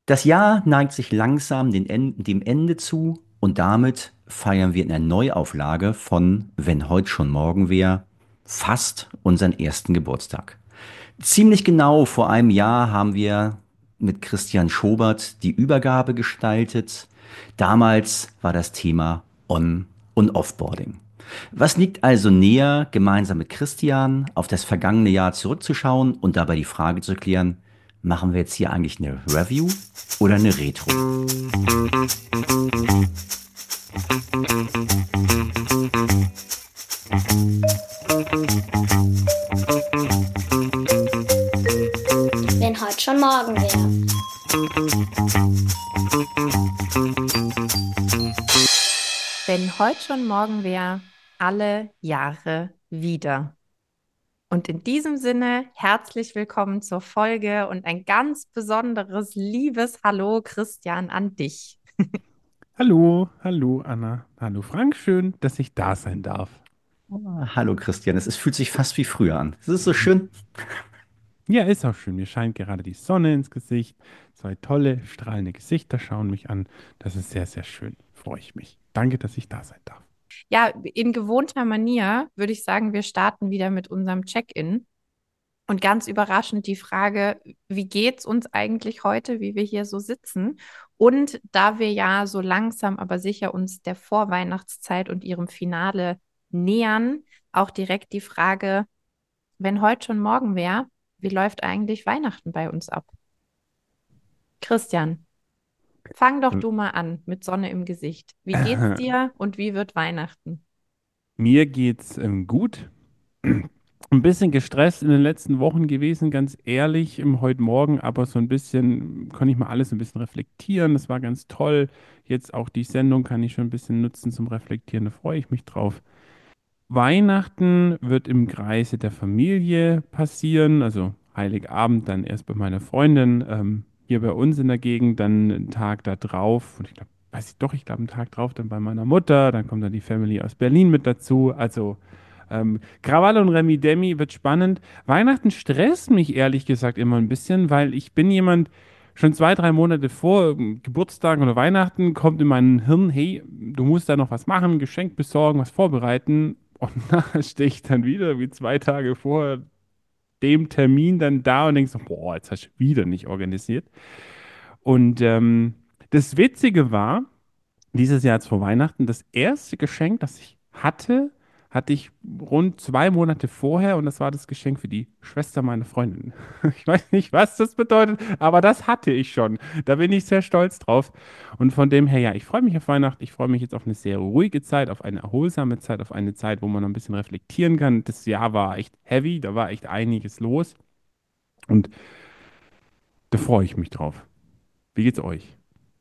Das Jahr neigt sich langsam dem Ende zu und damit feiern wir in der Neuauflage von Wenn heut schon morgen wär fast unseren ersten Geburtstag. Ziemlich genau vor einem Jahr haben wir mit Christian Schobert die Übergabe gestaltet. Damals war das Thema und Offboarding. Was liegt also näher, gemeinsam mit Christian auf das vergangene Jahr zurückzuschauen und dabei die Frage zu klären, machen wir jetzt hier eigentlich eine Review oder eine Retro? Wenn heute schon morgen wäre. Wenn heute schon morgen wäre, alle Jahre wieder. Und in diesem Sinne, herzlich willkommen zur Folge und ein ganz besonderes, liebes Hallo, Christian, an dich. Hallo, hallo Anna, hallo Frank, schön, dass ich da sein darf. Hallo Christian, fühlt sich fast wie früher an. Es ist so schön. Ja, ist auch schön, mir scheint gerade die Sonne ins Gesicht. Zwei tolle, strahlende Gesichter schauen mich an. Das ist sehr, sehr schön, freue ich mich. Danke, dass ich da sein darf. Ja, in gewohnter Manier würde ich sagen, wir starten wieder mit unserem Check-in. Und ganz überraschend die Frage, wie geht's uns eigentlich heute, wie wir hier so sitzen? Und da wir ja so langsam, aber sicher uns der Vorweihnachtszeit und ihrem Finale nähern, auch direkt die Frage, wenn heute schon morgen wäre, wie läuft eigentlich Weihnachten bei uns ab? Christian, fang doch du mal an mit Sonne im Gesicht. Wie geht's dir und wie wird Weihnachten? Mir geht's gut. Ein bisschen gestresst in den letzten Wochen gewesen, ganz ehrlich, im heute Morgen, aber so ein bisschen konnte ich mal alles ein bisschen reflektieren. Das war ganz toll. Jetzt auch die Sendung kann ich schon ein bisschen nutzen zum Reflektieren. Da freue ich mich drauf. Weihnachten wird im Kreise der Familie passieren, also Heiligabend dann erst bei meiner Freundin, hier bei uns in der Gegend, dann einen Tag da drauf, und ich glaube, weiß ich doch, ich glaube, einen Tag drauf dann bei meiner Mutter, dann kommt dann die Family aus Berlin mit dazu, also Krawall und Remi Demi wird spannend. Weihnachten stresst mich ehrlich gesagt immer ein bisschen, weil ich bin jemand, schon 2, 3 Monate vor Geburtstag oder Weihnachten kommt in mein Hirn, hey, du musst da noch was machen, Geschenk besorgen, was vorbereiten. Und nachher stehe ich dann wieder wie 2 Tage vor dem Termin dann da und denke so, boah, jetzt hast du wieder nicht organisiert. Und das Witzige war, dieses Jahr jetzt vor Weihnachten, das erste Geschenk, das ich hatte ich rund 2 Monate vorher, und das war das Geschenk für die Schwester meiner Freundin. Ich weiß nicht, was das bedeutet, aber das hatte ich schon. Da bin ich sehr stolz drauf. Und von dem her, ja, ich freue mich auf Weihnachten. Ich freue mich jetzt auf eine sehr ruhige Zeit, auf eine erholsame Zeit, auf eine Zeit, wo man noch ein bisschen reflektieren kann. Das Jahr war echt heavy, da war echt einiges los. Und da freue ich mich drauf. Wie geht's euch?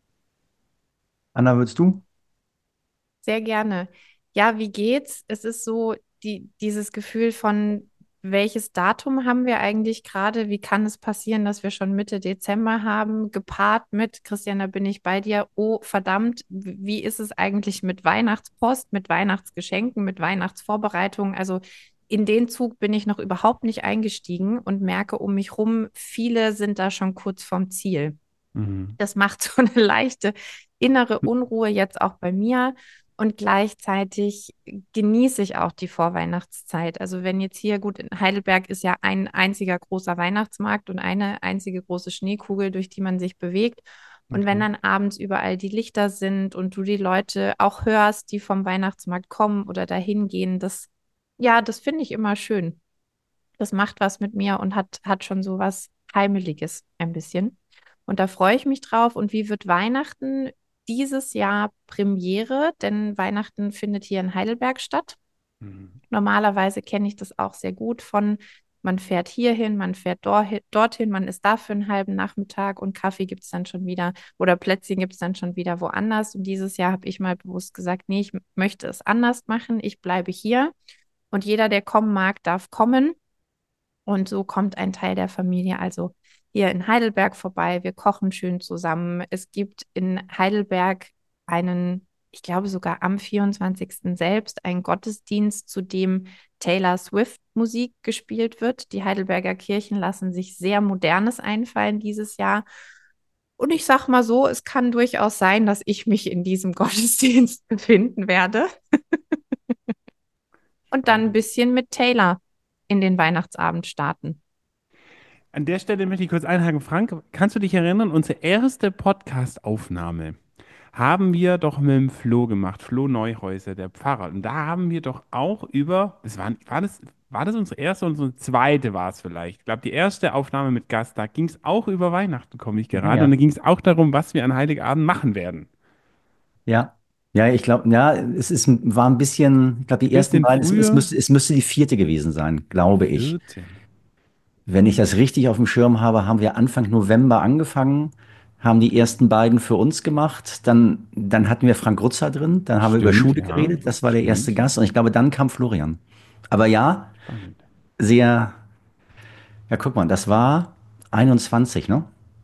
Anna, willst du? Sehr gerne. Ja, wie geht's? Es ist so dieses Gefühl von, welches Datum haben wir eigentlich gerade? Wie kann es passieren, dass wir schon Mitte Dezember haben, gepaart mit, Christian, da bin ich bei dir, oh verdammt, wie ist es eigentlich mit Weihnachtspost, mit Weihnachtsgeschenken, mit Weihnachtsvorbereitungen? Also in den Zug bin ich noch überhaupt nicht eingestiegen und merke um mich rum, viele sind da schon kurz vorm Ziel. Mhm. Das macht so eine leichte innere Unruhe jetzt auch bei mir. Und gleichzeitig genieße ich auch die Vorweihnachtszeit. Also wenn jetzt hier, gut, in Heidelberg ist ja ein einziger großer Weihnachtsmarkt und eine einzige große Schneekugel, durch die man sich bewegt. Und wenn Okay. dann abends überall die Lichter sind und du die Leute auch hörst, die vom Weihnachtsmarkt kommen oder dahin gehen, ja, das finde ich immer schön. Das macht was mit mir und hat schon so was Heimeliges ein bisschen. Und da freue ich mich drauf. Und wie wird Weihnachten dieses Jahr Premiere? Denn Weihnachten findet hier in Heidelberg statt. Mhm. Normalerweise kenne ich das auch sehr gut von, man fährt hierhin, man fährt dorthin, man ist da für einen halben Nachmittag und Kaffee gibt es dann schon wieder oder Plätzchen gibt es dann schon wieder woanders. Und dieses Jahr habe ich mal bewusst gesagt, nee, ich möchte es anders machen. Ich bleibe hier und jeder, der kommen mag, darf kommen. Und so kommt ein Teil der Familie also hier in Heidelberg vorbei. Wir kochen schön zusammen. Es gibt in Heidelberg einen, ich glaube sogar am 24. selbst, einen Gottesdienst, zu dem Taylor Swift Musik gespielt wird. Die Heidelberger Kirchen lassen sich sehr Modernes einfallen dieses Jahr. Und ich sag mal so, es kann durchaus sein, dass ich mich in diesem Gottesdienst befinden werde und dann ein Spannend. bisschen mit Taylor in den Weihnachtsabend starten. An der Stelle möchte ich kurz einhaken. Frank, kannst du dich erinnern, unsere erste Podcast-Aufnahme haben wir doch mit dem Flo gemacht, Flo Neuhäuser, der Pfarrer. Und da haben wir doch auch war das unsere erste und unsere zweite war es vielleicht? Ich glaube, die erste Aufnahme mit Gast, da ging es auch über Weihnachten, komme ich Ja, gerade. Und ja. da ging es auch darum, was wir an Heiligabend machen werden. Ja. Ja, ich glaube, ja, war ein bisschen, ich glaube, die ersten Bisschen beiden, früher, es müsste die vierte gewesen sein, die glaube ich. vierte. Wenn ich das richtig auf dem Schirm habe, haben wir Anfang November angefangen, haben die ersten beiden für uns gemacht. Dann hatten wir Frank Rutzer drin, dann haben wir über Stimmt, Schule ja, geredet, das war der erste stimmt. Gast und ich glaube, dann kam Florian. Aber ja, Spannend. sehr, ja, guck mal, das war 21, ne?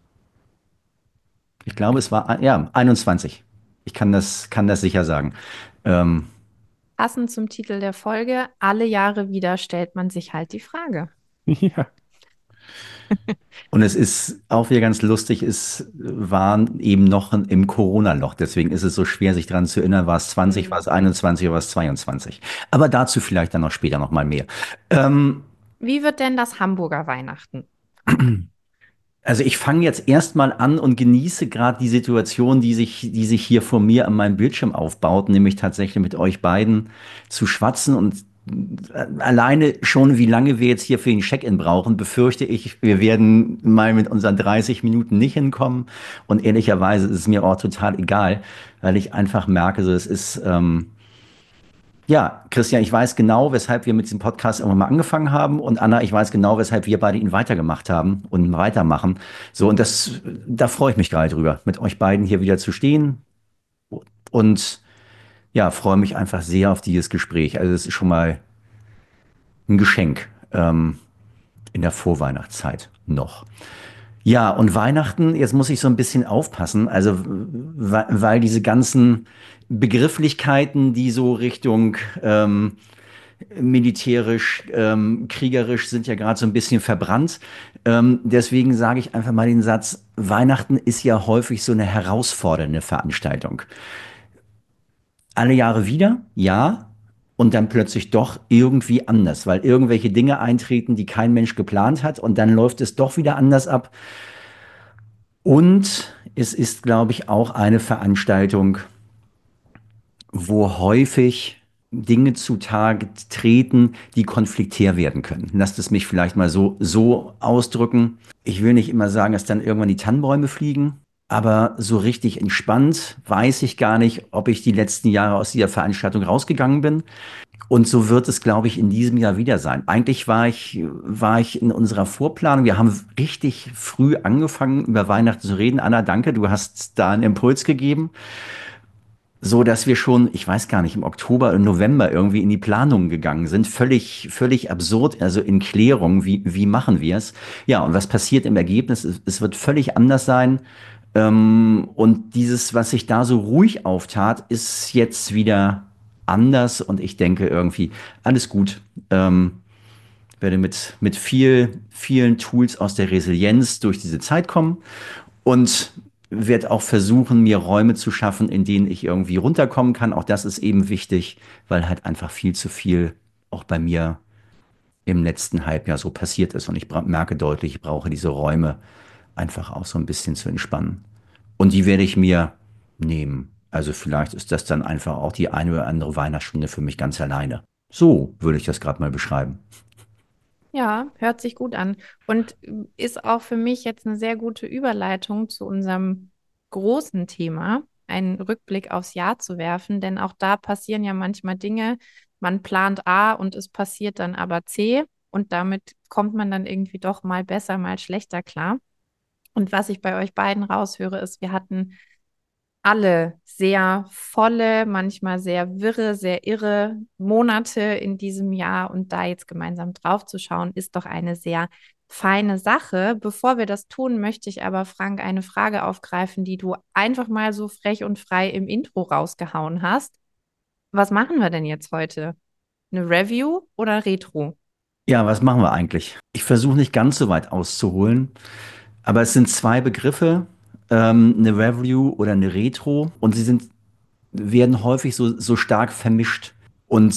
Ich glaube, es war, ja, 21. Ich kann das sicher sagen. Ähm, Passend zum Titel der Folge, alle Jahre wieder stellt man sich halt die Frage. Ja. Und es ist auch wieder ganz lustig, es waren eben noch im Corona-Loch. Deswegen ist es so schwer, sich daran zu erinnern, war es 20, war Mhm. es 21 oder war es 22. Aber dazu vielleicht dann noch später noch mal mehr. Ähm, Wie wird denn das Hamburger Weihnachten? also ich fange jetzt erstmal an und genieße gerade die Situation, die sich hier vor mir an meinem Bildschirm aufbaut, nämlich tatsächlich mit euch beiden zu schwatzen und alleine schon, wie lange wir jetzt hier für den Check-in brauchen, befürchte ich, wir werden mal mit unseren 30 Minuten nicht hinkommen. Und ehrlicherweise ist es mir auch total egal, weil ich einfach merke, so es ist, ja, Christian, ich weiß genau, weshalb wir mit diesem Podcast irgendwann mal angefangen haben. Und Anna, ich weiß genau, weshalb wir beide ihn weitergemacht haben und weitermachen. So, und da freue ich mich gerade drüber, mit euch beiden hier wieder zu stehen. Und ja, freue mich einfach sehr auf dieses Gespräch. Also, es ist schon mal ein Geschenk, in der Vorweihnachtszeit noch. Ja, und Weihnachten, jetzt muss ich so ein bisschen aufpassen, also, weil diese ganzen Begrifflichkeiten, die so Richtung, militärisch, kriegerisch sind ja gerade so ein bisschen verbrannt. Deswegen sage ich einfach mal den Satz, Weihnachten ist ja häufig so eine herausfordernde Veranstaltung. Alle Jahre wieder, ja, und dann plötzlich doch irgendwie anders, weil irgendwelche Dinge eintreten, die kein Mensch geplant hat und dann läuft es doch wieder anders ab. Und es ist, glaube ich, auch eine Veranstaltung, wo häufig Dinge zutage treten, die konfliktär werden können. Lasst es mich vielleicht mal so ausdrücken. Ich will nicht immer sagen, dass dann irgendwann die Tannenbäume fliegen, aber so richtig entspannt weiß ich gar nicht, ob ich die letzten Jahre aus dieser Veranstaltung rausgegangen bin. Und so wird es, glaube ich, in diesem Jahr wieder sein. Eigentlich war ich in unserer Vorplanung. Wir haben richtig früh angefangen, über Weihnachten zu reden. Anna, danke, du hast da einen Impuls gegeben, so dass wir schon, ich weiß gar nicht, im Oktober und November irgendwie in die Planungen gegangen sind. Völlig absurd, also in Klärung, wie machen wir es? Ja, und was passiert im Ergebnis? Es wird völlig anders sein. Und dieses, was sich da so ruhig auftat, ist jetzt wieder anders und ich denke irgendwie, alles gut. Werde mit vielen Tools aus der Resilienz durch diese Zeit kommen und werde auch versuchen, mir Räume zu schaffen, in denen ich irgendwie runterkommen kann. Auch das ist eben wichtig, weil halt einfach viel zu viel auch bei mir im letzten Halbjahr so passiert ist. Und ich merke deutlich, ich brauche diese Räume einfach auch so ein bisschen zu entspannen. Und die werde ich mir nehmen. Also vielleicht ist das dann einfach auch die eine oder andere Weihnachtsstunde für mich ganz alleine. So würde ich das gerade mal beschreiben. Ja, hört sich gut an und ist auch für mich jetzt eine sehr gute Überleitung zu unserem großen Thema, einen Rückblick aufs Jahr zu werfen, denn auch da passieren ja manchmal Dinge, man plant A und es passiert dann aber C und damit kommt man dann irgendwie doch mal besser, mal schlechter klar. Und was ich bei euch beiden raushöre, ist, wir hatten alle sehr volle, manchmal sehr wirre, sehr irre Monate in diesem Jahr und da jetzt gemeinsam drauf zu schauen, ist doch eine sehr feine Sache. Bevor wir das tun, möchte ich aber, Frank, eine Frage aufgreifen, die du einfach mal so frech und frei im Intro rausgehauen hast. Was machen wir denn jetzt heute? Eine Review oder Retro? Ja, was machen wir eigentlich? Ich versuche nicht ganz so weit auszuholen, aber es sind zwei Begriffe. eine Review oder eine Retro und werden häufig so stark vermischt und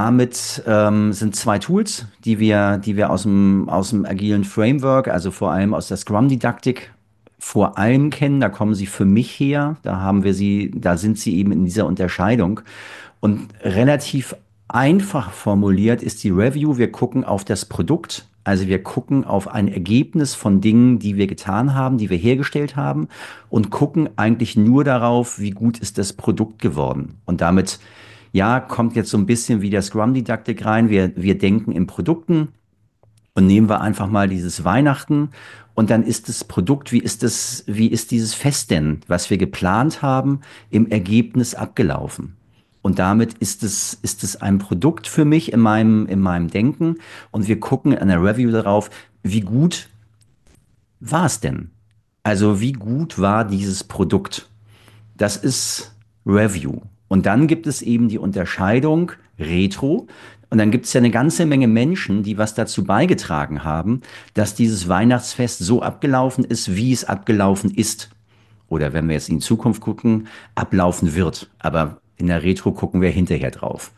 sind zwei Tools, die wir aus dem agilen Framework, also vor allem aus der Scrum-Didaktik, vor allem kennen. Da kommen sie für mich her. Da sind sie eben in dieser Unterscheidung. Und relativ einfach formuliert ist die Review, wir gucken auf das Produkt. Also wir gucken auf ein Ergebnis von Dingen, die wir getan haben, die wir hergestellt haben und gucken eigentlich nur darauf, wie gut ist das Produkt geworden. Und damit, ja, kommt jetzt so ein bisschen wie der Scrum-Didaktik rein. Wir denken in Produkten und nehmen wir einfach mal dieses Weihnachten und dann ist das Produkt, wie ist dieses Fest denn, was wir geplant haben, im Ergebnis abgelaufen? Und damit ist es ein Produkt für mich in meinem Denken und wir gucken in der Review darauf, wie gut war es denn? Also wie gut war dieses Produkt? Das ist Review. Und dann gibt es eben die Unterscheidung Retro. Und dann gibt es ja eine ganze Menge Menschen, die was dazu beigetragen haben, dass dieses Weihnachtsfest so abgelaufen ist, wie es abgelaufen ist. Oder wenn wir jetzt in die Zukunft gucken, ablaufen wird. Aber in der Retro gucken wir hinterher drauf.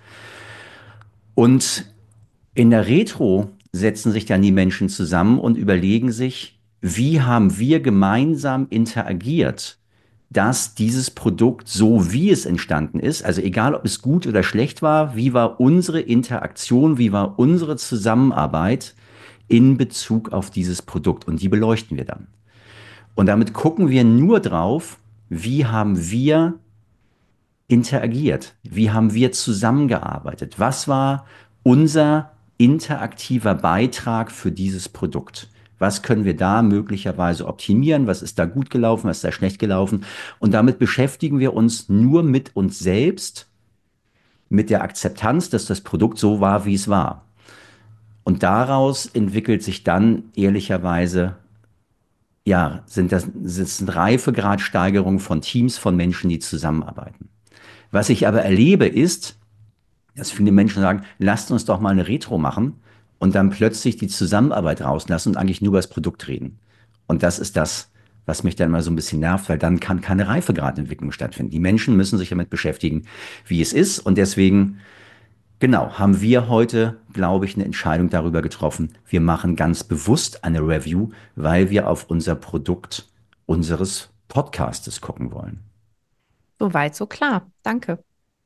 Und in der Retro setzen sich dann die Menschen zusammen und überlegen sich, wie haben wir gemeinsam interagiert, dass dieses Produkt so wie es entstanden ist, also egal ob es gut oder schlecht war, wie war unsere Interaktion, wie war unsere Zusammenarbeit in Bezug auf dieses Produkt und die beleuchten wir dann. Und damit gucken wir nur drauf, wie haben wir interagiert? Wie haben wir zusammengearbeitet? Was war unser interaktiver Beitrag für dieses Produkt? Was können wir da möglicherweise optimieren? Was ist da gut gelaufen? Was ist da schlecht gelaufen? Und damit beschäftigen wir uns nur mit uns selbst, mit der Akzeptanz, dass das Produkt so war, wie es war. Und daraus entwickelt sich dann ehrlicherweise, ja, sind Reifegradsteigerungen von Teams von Menschen, die zusammenarbeiten. Was ich aber erlebe, ist, dass viele Menschen sagen, lasst uns doch mal eine Retro machen und dann plötzlich die Zusammenarbeit rauslassen und eigentlich nur über das Produkt reden. Und das ist das, was mich dann mal so ein bisschen nervt, weil dann kann keine Reifegradentwicklung stattfinden. Die Menschen müssen sich damit beschäftigen, wie es ist. Und deswegen, genau, haben wir heute, glaube ich, eine Entscheidung darüber getroffen. Wir machen ganz bewusst eine Review, weil wir auf unser Produkt unseres Podcastes gucken wollen. Soweit, so klar. Danke.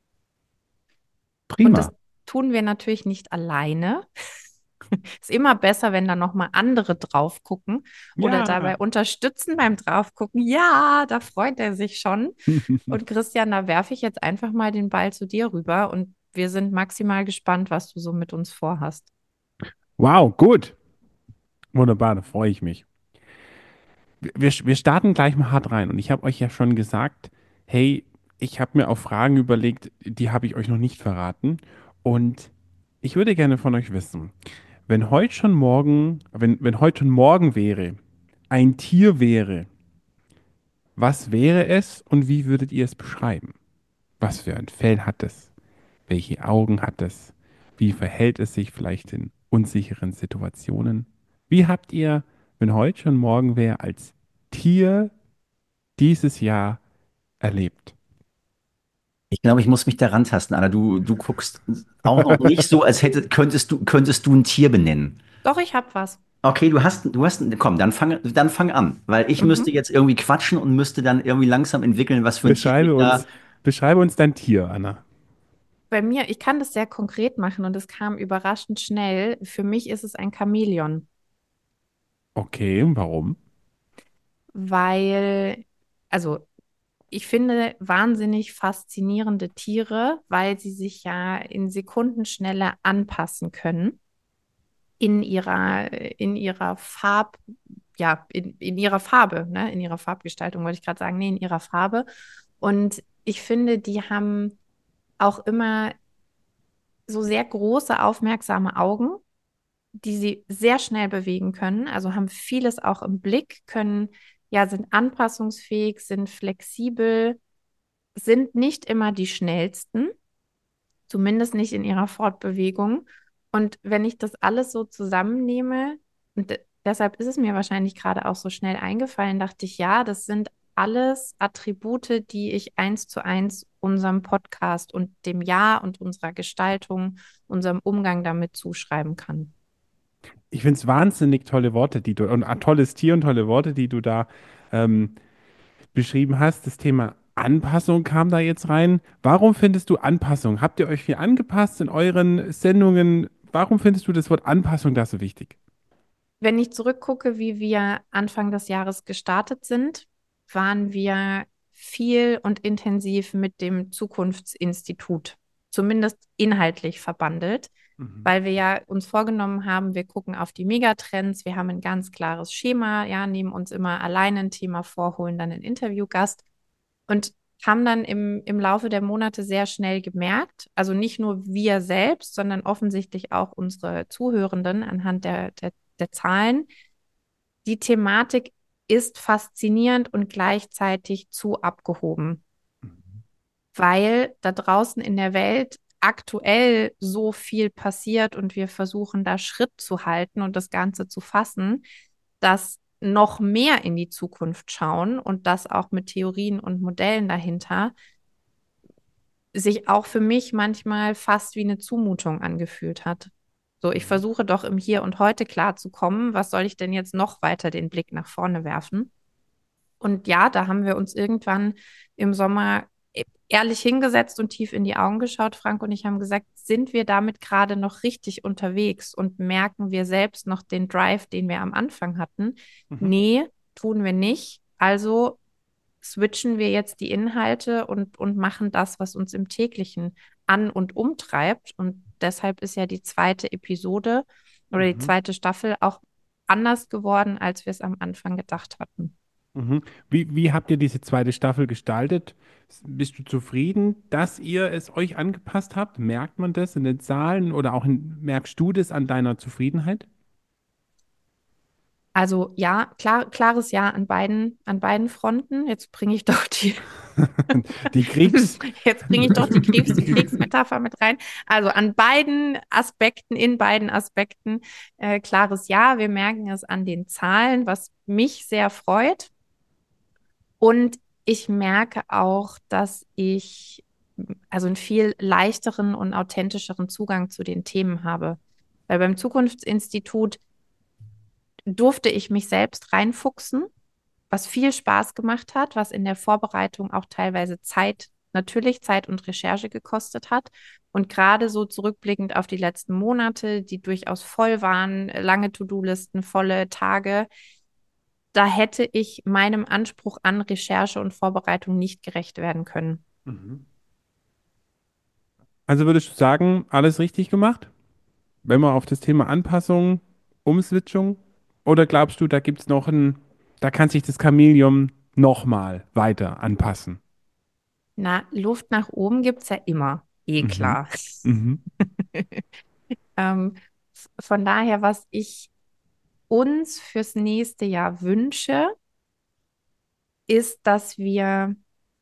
Und das Prima. tun wir natürlich nicht alleine. Ist immer besser, wenn da nochmal andere drauf gucken oder dabei Ja. unterstützen beim Draufgucken. Ja, da freut er sich schon. Und Christian, da werfe ich jetzt einfach mal den Ball zu dir rüber und wir sind maximal gespannt, was du so mit uns vorhast. Wow, gut. Wunderbar, da freue ich mich. Wir starten gleich mal hart rein. Und ich habe euch ja schon gesagt, hey, ich habe mir auch Fragen überlegt, die habe ich euch noch nicht verraten. Und ich würde gerne von euch wissen, wenn heute schon morgen wäre, ein Tier wäre, was wäre es und wie würdet ihr es beschreiben? Was für ein Fell hat es? Welche Augen hat es? Wie verhält es sich vielleicht in unsicheren Situationen? Wie habt ihr, wenn heute schon morgen wäre, als Tier dieses Jahr erlebt? Ich glaube, ich muss mich daran tasten, Anna. Du guckst auch noch nicht so, als könntest du ein Tier benennen. Doch, ich habe was. Okay, komm, dann fang an, weil ich müsste Mhm. jetzt irgendwie quatschen und müsste dann irgendwie langsam entwickeln, was für ein Tier ich Beschreibe da. uns, beschreibe uns dein Tier, Anna. Bei mir, ich kann das sehr konkret machen und es kam überraschend schnell. Für mich ist es ein Chamäleon, Okay, warum? weil, also ich finde wahnsinnig faszinierende Tiere, weil sie sich ja in Sekundenschnelle anpassen können in ihrer in ihrer Farbe, ne? In ihrer Farbgestaltung wollte ich gerade sagen, nee, in ihrer Farbe. Und ich finde, die haben auch immer so sehr große, aufmerksame Augen, die sie sehr schnell bewegen können, also haben vieles auch im Blick, sind anpassungsfähig, sind flexibel, sind nicht immer die schnellsten, zumindest nicht in ihrer Fortbewegung. Und wenn ich das alles so zusammennehme, und deshalb ist es mir wahrscheinlich gerade auch so schnell eingefallen, dachte ich, ja, das sind alles Attribute, die ich 1:1 unserem Podcast und dem Jahr und unserer Gestaltung, unserem Umgang damit zuschreiben kann. Ich finde es wahnsinnig tolle Worte, die du, und ein tolles Tier und tolle Worte, die du da ähm, beschrieben hast. Das Thema Anpassung kam da jetzt rein. Warum findest du Anpassung? Habt ihr euch viel angepasst in euren Sendungen? Warum findest du das Wort Anpassung da so wichtig? Wenn ich zurückgucke, wie wir Anfang des Jahres gestartet sind, waren wir viel und intensiv mit dem Zukunftsinstitut, zumindest inhaltlich verbandelt, Mhm. weil wir ja uns vorgenommen haben, wir gucken auf die Megatrends, wir haben ein ganz klares Schema, ja, nehmen uns immer alleine ein Thema vor, holen dann einen Interviewgast und haben dann im Laufe der Monate sehr schnell gemerkt, also nicht nur wir selbst, sondern offensichtlich auch unsere Zuhörenden anhand der Zahlen, die Thematik ist faszinierend und gleichzeitig zu abgehoben, weil da draußen in der Welt aktuell so viel passiert und wir versuchen da Schritt zu halten und das Ganze zu fassen, dass noch mehr in die Zukunft schauen und das auch mit Theorien und Modellen dahinter sich auch für mich manchmal fast wie eine Zumutung angefühlt hat. So, ich Mhm. versuche doch im Hier und Heute klarzukommen. Was soll ich denn jetzt noch weiter den Blick nach vorne werfen? Und ja, da haben wir uns irgendwann im Sommer ehrlich hingesetzt und tief in die Augen geschaut. Frank und ich haben gesagt, sind wir damit gerade noch richtig unterwegs und merken wir selbst noch den Drive, den wir am Anfang hatten? Mhm. Nee, tun wir nicht. Also switchen wir jetzt die Inhalte und machen das, was uns im täglichen an und umtreibt. Und deshalb ist ja die zweite Episode oder die Mhm. zweite Staffel auch anders geworden, als wir es am Anfang gedacht hatten. Mhm. Wie habt ihr diese zweite Staffel gestaltet? Bist du zufrieden, dass ihr es euch angepasst habt? Merkt man das in den Zahlen oder auch merkst du das an deiner Zufriedenheit? Also ja, klares Ja an beiden Fronten. Jetzt bringe ich doch Die Kriegs. jetzt bringe ich doch die Kriegsmetapher mit rein. Also an beiden Aspekten, in beiden Aspekten, klares Ja. Wir merken es an den Zahlen, was mich sehr freut. Und ich merke auch, dass ich also einen viel leichteren und authentischeren Zugang zu den Themen habe. Weil beim Zukunftsinstitut durfte ich mich selbst reinfuchsen, was viel Spaß gemacht hat, was in der Vorbereitung auch teilweise Zeit, natürlich Zeit und Recherche gekostet hat. Und gerade so zurückblickend auf die letzten Monate, die durchaus voll waren, lange To-Do-Listen, volle Tage, da hätte ich meinem Anspruch an Recherche und Vorbereitung nicht gerecht werden können. Mhm. Also würdest du sagen, alles richtig gemacht, wenn man auf das Thema Anpassung, Umswitchung? Oder glaubst du, da gibt es noch da kann sich das Chamäleon nochmal weiter anpassen? Na, Luft nach oben gibt es ja immer, eh Mhm. klar. Mhm. Ähm, von daher, was ich uns fürs nächste Jahr wünsche, ist, dass wir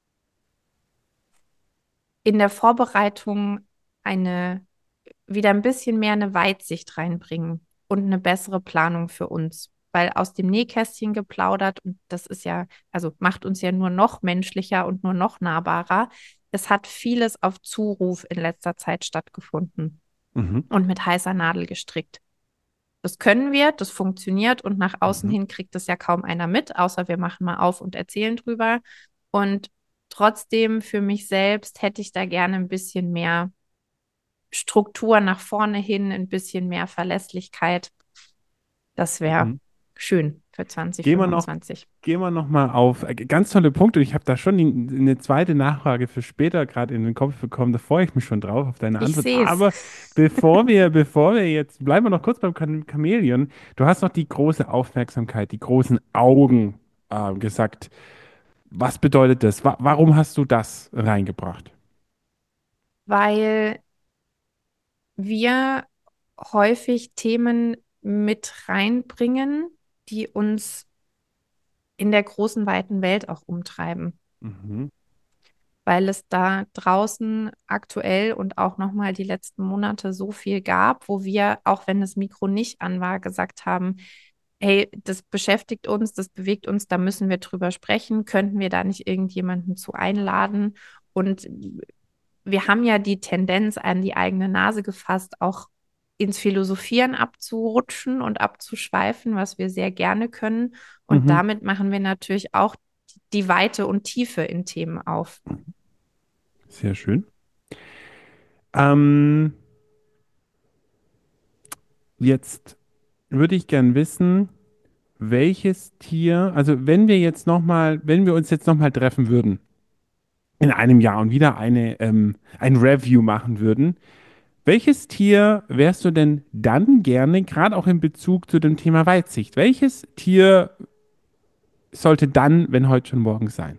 in der Vorbereitung eine wieder ein bisschen mehr eine Weitsicht reinbringen und eine bessere Planung für uns. Weil aus dem Nähkästchen geplaudert, und das ist ja, also macht uns ja nur noch menschlicher und nur noch nahbarer. Es hat vieles auf Zuruf in letzter Zeit stattgefunden Mhm. und mit heißer Nadel gestrickt. Das können wir, das funktioniert und nach außen Mhm. hin kriegt es ja kaum einer mit, außer wir machen mal auf und erzählen drüber. Und trotzdem für mich selbst hätte ich da gerne ein bisschen mehr Struktur nach vorne hin, ein bisschen mehr Verlässlichkeit. Das wäre Mhm. schön für Gehen wir noch, 2025. gehen wir noch mal auf ganz tolle Punkte. Ich habe da schon eine zweite Nachfrage für später gerade in den Kopf bekommen. Da freue ich mich schon drauf auf deine Ich Antwort. sehe es. Aber bevor wir jetzt, bleiben wir noch kurz beim Chamäleon. Du hast noch die große Aufmerksamkeit, die großen Augen gesagt. Was bedeutet das? Warum hast du das reingebracht? Weil wir häufig Themen mit reinbringen, die uns in der großen, weiten Welt auch umtreiben. Mhm. Weil es da draußen aktuell und auch nochmal die letzten Monate so viel gab, wo wir, auch wenn das Mikro nicht an war, gesagt haben, hey, das beschäftigt uns, das bewegt uns, da müssen wir drüber sprechen. Könnten wir da nicht irgendjemanden zu einladen? Und wir haben ja die Tendenz, an die eigene Nase gefasst, auch ins Philosophieren abzurutschen und abzuschweifen, was wir sehr gerne können. Und Mhm. damit machen wir natürlich auch die Weite und Tiefe in Themen auf. Sehr schön. Ähm, Jetzt würde ich gern wissen, welches Tier, also wenn wir uns jetzt nochmal treffen würden in einem Jahr und wieder ein Review machen würden, welches Tier wärst du denn dann gerne, gerade auch in Bezug zu dem Thema Weitsicht? Welches Tier sollte dann, wenn heute schon morgen sein?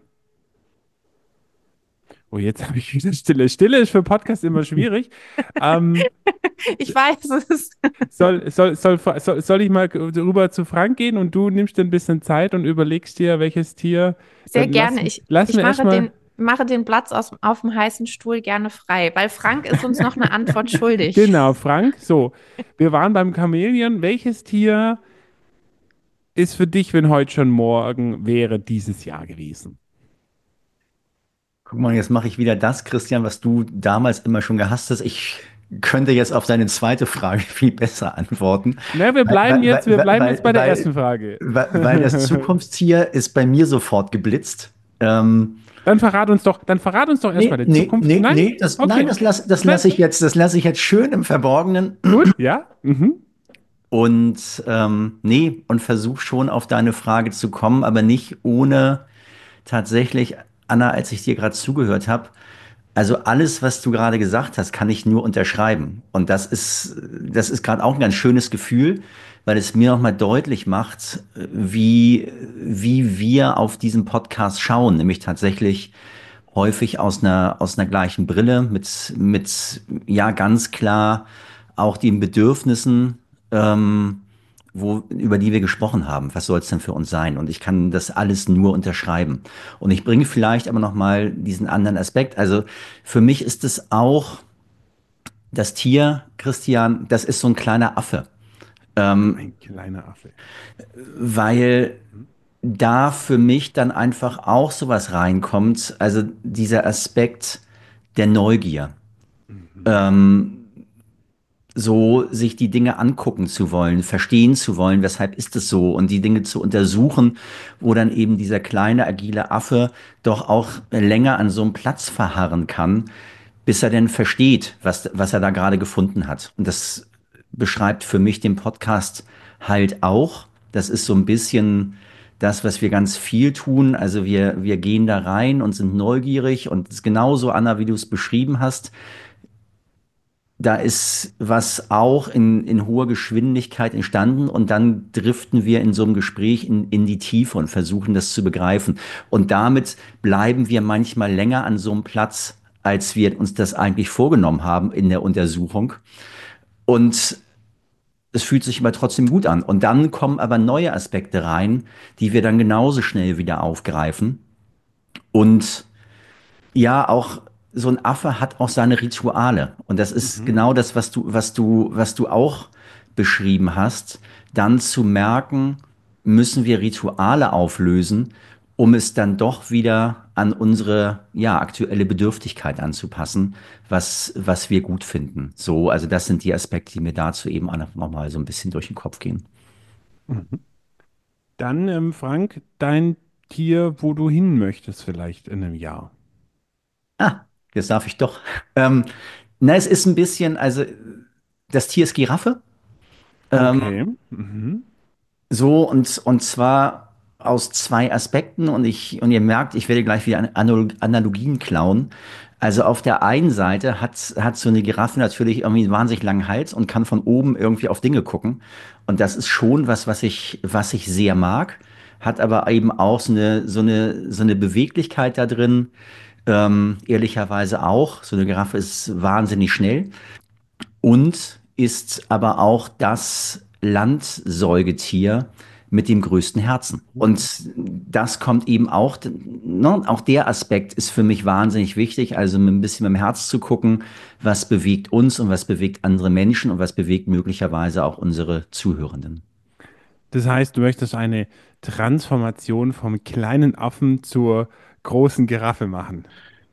Oh, jetzt habe ich wieder Stille. Stille ist für Podcast immer schwierig. Ähm, Ich weiß es. soll ich mal rüber zu Frank gehen und du nimmst dir ein bisschen Zeit und überlegst dir, welches Tier? Sehr Dann gerne. lassen Ich wir erstmal. mache den Platz auf dem heißen Stuhl gerne frei, weil Frank ist uns noch eine Antwort schuldig. Genau, Frank. So, wir waren beim Chamäleon. Welches Tier ist für dich, wenn heute schon morgen wäre, dieses Jahr gewesen? Guck mal, jetzt mache ich wieder das, Christian, was du damals immer schon gehasst hast. Ich könnte jetzt auf deine zweite Frage viel besser antworten, Na, wir bleiben jetzt bei der ersten Frage. weil das Zukunftstier ist bei mir sofort geblitzt. Dann verrat uns doch erstmal die Zukunft. Nein? Nee, Okay. das Nein. das lasse ich jetzt schön im Verborgenen. Gut, ja. Mhm. Und nee, und versuch schon auf deine Frage zu kommen, aber nicht ohne tatsächlich, Anna, als ich dir gerade zugehört habe, also alles, was du gerade gesagt hast, kann ich nur unterschreiben. Und das ist gerade auch ein ganz schönes Gefühl, weil es mir nochmal deutlich macht, wie wir auf diesen Podcast schauen, nämlich tatsächlich häufig aus einer gleichen Brille ja, ganz klar auch den Bedürfnissen, über die wir gesprochen haben. Was soll es denn für uns sein? Und ich kann das alles nur unterschreiben. Und ich bringe vielleicht aber noch mal diesen anderen Aspekt. Also für mich ist es auch das Tier, Christian, das ist so ein kleiner Affe, Ein kleiner Affe. weil Mhm. da für mich dann einfach auch sowas reinkommt. Also dieser Aspekt der Neugier. Mhm. Ähm, so sich die Dinge angucken zu wollen, verstehen zu wollen, weshalb ist es so und die Dinge zu untersuchen, wo dann eben dieser kleine agile Affe doch auch länger an so einem Platz verharren kann, bis er denn versteht, was er da gerade gefunden hat. Und das beschreibt für mich den Podcast halt auch. Das ist so ein bisschen das, was wir ganz viel tun. Also wir gehen da rein und sind neugierig und es ist genauso, Anna, wie du es beschrieben hast. Da ist was auch in hoher Geschwindigkeit entstanden und dann driften wir in so einem Gespräch in die Tiefe und versuchen das zu begreifen. Und damit bleiben wir manchmal länger an so einem Platz, als wir uns das eigentlich vorgenommen haben in der Untersuchung. Und es fühlt sich aber trotzdem gut an. Und dann kommen aber neue Aspekte rein, die wir dann genauso schnell wieder aufgreifen. Und ja, auch so ein Affe hat auch seine Rituale. Und das ist Mhm. genau das, was du auch beschrieben hast. Dann zu merken, müssen wir Rituale auflösen, um es dann doch wieder an unsere, ja, aktuelle Bedürftigkeit anzupassen, was wir gut finden. So, also das sind die Aspekte, die mir dazu eben auch noch mal so ein bisschen durch den Kopf gehen. Mhm. Dann, Frank, dein Tier, wo du hin möchtest, vielleicht in einem Jahr. Ah, jetzt darf ich doch. Ähm, na, es ist ein bisschen, also das Tier ist Giraffe. Ähm, Okay. Mhm. So, und zwar aus zwei Aspekten und ihr merkt, ich werde gleich wieder Analogien klauen. Also auf der einen Seite hat so eine Giraffe natürlich irgendwie einen wahnsinnig langen Hals und kann von oben irgendwie auf Dinge gucken. Und das ist schon was ich sehr mag, hat aber eben auch so eine Beweglichkeit da drin, ehrlicherweise auch. So eine Giraffe ist wahnsinnig schnell und ist aber auch das Landsäugetier mit dem größten Herzen. Und das kommt eben auch, ne, auch der Aspekt ist für mich wahnsinnig wichtig, also ein bisschen mit dem Herz zu gucken, was bewegt uns und was bewegt andere Menschen und was bewegt möglicherweise auch unsere Zuhörenden. Das heißt, du möchtest eine Transformation vom kleinen Affen zur großen Giraffe machen.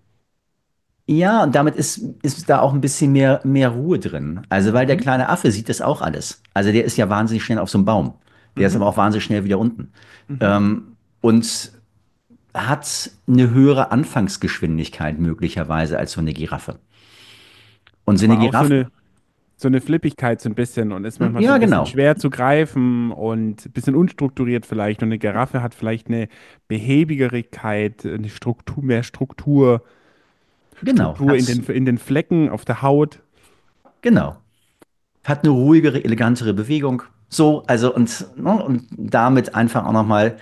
Ja, und damit ist da auch ein bisschen mehr Ruhe drin. Also, weil der Mhm. kleine Affe sieht das auch alles. Also, der ist ja wahnsinnig schnell auf so einem Baum. Der ist Mhm. aber auch wahnsinnig schnell wieder unten. Mhm. Und hat eine höhere Anfangsgeschwindigkeit möglicherweise als so eine Giraffe. Und so eine Aber auch Giraffe, so eine Flippigkeit so ein bisschen und ist manchmal so ja, ein bisschen genau, schwer zu greifen und ein bisschen unstrukturiert vielleicht. Und eine Giraffe hat vielleicht eine Behäbigkeit, eine Struktur, mehr Struktur, genau, Struktur in den Flecken auf der Haut. genau. Hat eine ruhigere, elegantere Bewegung. So, also und, ne, und damit einfach auch nochmal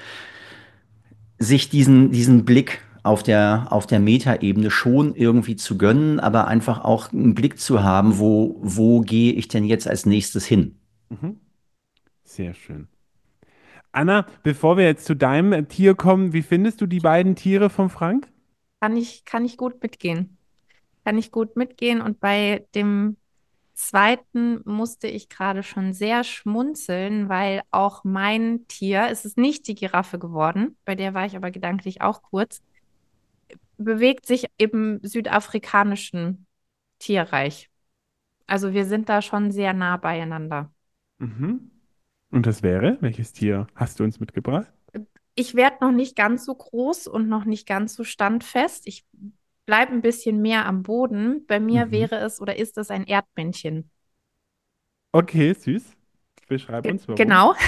sich diesen Blick auf der Metaebene schon irgendwie zu gönnen, aber einfach auch einen Blick zu haben, wo gehe ich denn jetzt als nächstes hin? Mhm. Sehr schön. Anna, bevor wir jetzt zu deinem Tier kommen, wie findest du die beiden Tiere von Frank? Kann ich gut mitgehen. Kann ich gut mitgehen. Und bei dem zweiten musste ich gerade schon sehr schmunzeln, weil auch mein Tier, es ist nicht die Giraffe geworden, bei der war ich aber gedanklich auch kurz, bewegt sich im südafrikanischen Tierreich. Also wir sind da schon sehr nah beieinander. Mhm. Und das wäre, welches Tier hast du uns mitgebracht? Ich werde noch nicht ganz so groß und noch nicht ganz so standfest. Ich bleibe ein bisschen mehr am Boden. Bei mir Mhm. wäre es oder ist es ein Erdmännchen. Okay, süß. Beschreib uns, warum. Genau.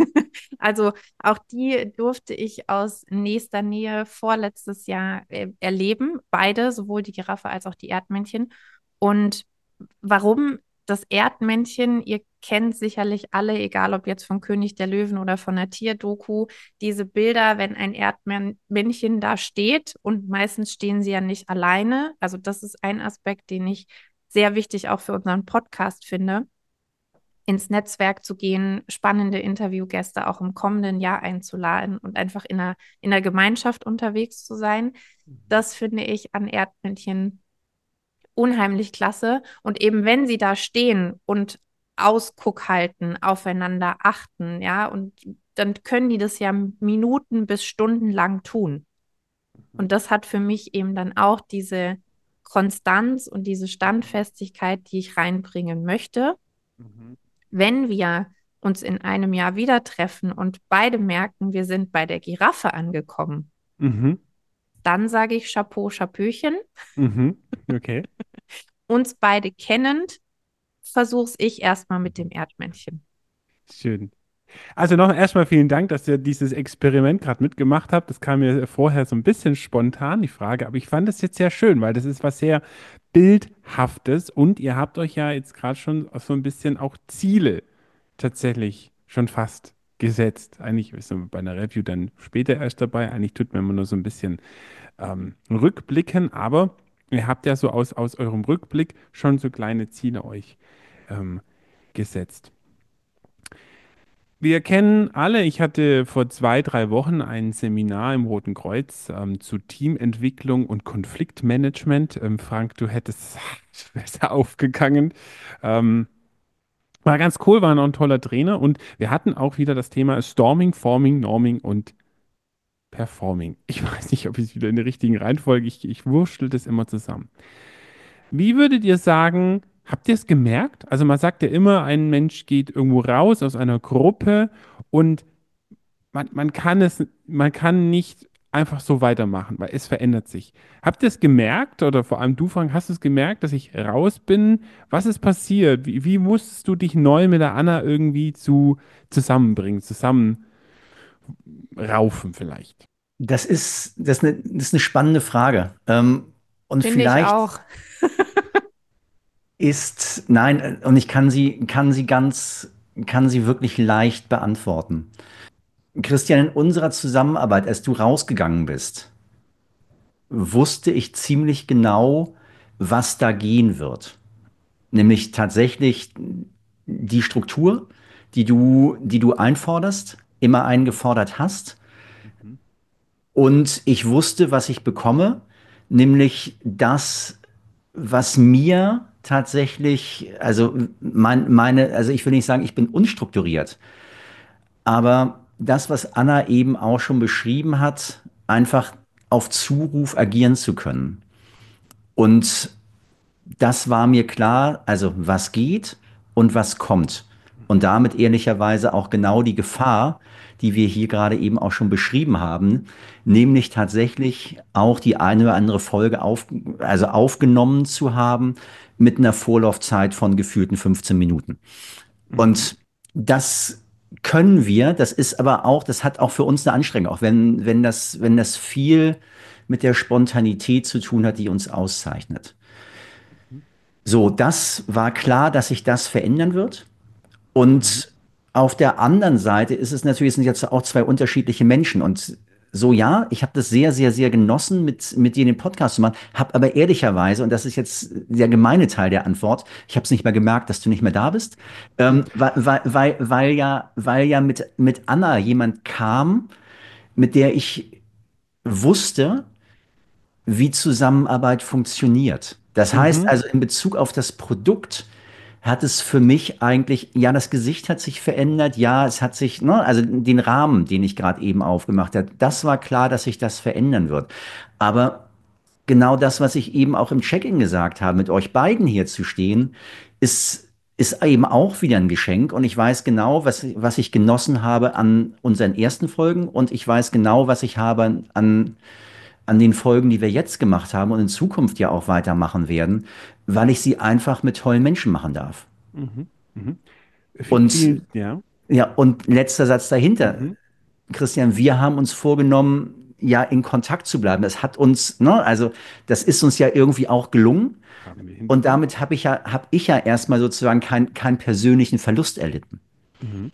Also auch die durfte ich aus nächster Nähe vorletztes Jahr erleben. Beide, sowohl die Giraffe als auch die Erdmännchen. Und warum das Erdmännchen, ihr kennt sicherlich alle, egal ob jetzt von König der Löwen oder von der Tierdoku, diese Bilder, wenn ein Erdmännchen da steht und meistens stehen sie ja nicht alleine. Also das ist ein Aspekt, den ich sehr wichtig auch für unseren Podcast finde, ins Netzwerk zu gehen, spannende Interviewgäste auch im kommenden Jahr einzuladen und einfach in der Gemeinschaft unterwegs zu sein. Das finde ich an Erdmännchen unheimlich klasse. Und eben wenn sie da stehen und Ausguck halten, aufeinander achten, ja, und dann können die das ja Minuten bis Stunden lang tun. Und das hat für mich eben dann auch diese Konstanz und diese Standfestigkeit, die ich reinbringen möchte. Mhm. Wenn wir uns in einem Jahr wieder treffen und beide merken, wir sind bei der Giraffe angekommen, Mhm. dann sage ich Chapeau, Chapöchen. Mhm. Okay, Uns beide kennend, versuch's ich erstmal mit dem Erdmännchen. schön. Also noch erstmal vielen Dank, dass ihr dieses Experiment gerade mitgemacht habt. Das kam mir vorher so ein bisschen spontan, die Frage, aber ich fand es jetzt sehr schön, weil das ist was sehr Bildhaftes und ihr habt euch ja jetzt gerade schon so ein bisschen auch Ziele tatsächlich schon fast gesetzt. Eigentlich ist man bei einer Review dann später erst dabei. Eigentlich tut man immer nur so ein bisschen rückblicken, aber ihr habt ja so aus eurem Rückblick schon so kleine Ziele euch ähm, gesetzt. Wir kennen alle, ich hatte vor 2, 3 Wochen ein Seminar im Roten Kreuz zu Teamentwicklung und Konfliktmanagement. Frank, du hättest besser aufgegangen. Ähm, war ganz cool, war noch ein toller Trainer und wir hatten auch wieder das Thema Storming, Forming, Norming und Performing. Ich weiß nicht, ob ich es wieder in der richtigen Reihenfolge, ich wurschtel das immer zusammen. Wie würdet ihr sagen, habt ihr es gemerkt? Also man sagt ja immer, ein Mensch geht irgendwo raus aus einer Gruppe und man kann nicht einfach so weitermachen, weil es verändert sich. Habt ihr es gemerkt oder vor allem du, Frank, hast du es gemerkt, dass ich raus bin? Was ist passiert? Wie musstest du dich neu mit der Anna irgendwie zusammenbringen, zusammenraufen vielleicht? Das ist eine spannende Frage. Und Finde ich vielleicht auch. nein, und ich kann sie wirklich leicht beantworten. Christian, in unserer Zusammenarbeit, als du rausgegangen bist, wusste ich ziemlich genau, was da gehen wird. Nämlich tatsächlich die Struktur, die du einforderst, immer eingefordert hast. Mhm. Und ich wusste, was ich bekomme, nämlich das, was mir tatsächlich, also also ich will nicht sagen, ich bin unstrukturiert, Aber das, was Anna eben auch schon beschrieben hat, einfach auf Zuruf agieren zu können. Und das war mir klar, also was geht und was kommt. Und damit ehrlicherweise auch genau die Gefahr, die wir hier gerade eben auch schon beschrieben haben, nämlich tatsächlich auch die eine oder andere Folge also aufgenommen zu haben mit einer Vorlaufzeit von gefühlten 15 Minuten. Mhm. Und das können wir, das ist aber auch, das hat auch für uns eine Anstrengung, auch wenn das viel mit der Spontanität zu tun hat, die uns auszeichnet. Mhm. So, das war klar, dass sich das verändern wird. Mhm. Und auf der anderen Seite ist es natürlich, es sind jetzt auch zwei unterschiedliche Menschen. Und so, ja, ich habe das sehr, sehr, sehr genossen, mit dir den Podcast zu machen, habe aber ehrlicherweise, und das ist jetzt der gemeine Teil der Antwort, ich habe es nicht mehr gemerkt, dass du nicht mehr da bist, weil ja mit Anna jemand kam, mit der ich wusste, wie Zusammenarbeit funktioniert. Das heißt Mhm. also in Bezug auf das Produkt hat es für mich eigentlich, ja, das Gesicht hat sich verändert, ja, es hat sich, ne, also den Rahmen, den ich gerade eben aufgemacht habe, das war klar, dass sich das verändern wird. Aber genau das, was ich eben auch im Check-in gesagt habe, mit euch beiden hier zu stehen, ist eben auch wieder ein Geschenk. Und ich weiß genau, was ich genossen habe an unseren ersten Folgen und ich weiß genau, was ich habe an den Folgen, die wir jetzt gemacht haben und in Zukunft ja auch weitermachen werden, weil ich sie einfach mit tollen Menschen machen darf. Mhm. Mhm. Und Vielen, ja. ja, und letzter Satz dahinter. Mhm. Christian, wir haben uns vorgenommen, ja, in Kontakt zu bleiben. Das hat uns, ne, also das ist uns ja irgendwie auch gelungen. Haben wir Und hinbekommen. damit hab ich ja erstmal sozusagen keinen persönlichen Verlust erlitten. Mhm.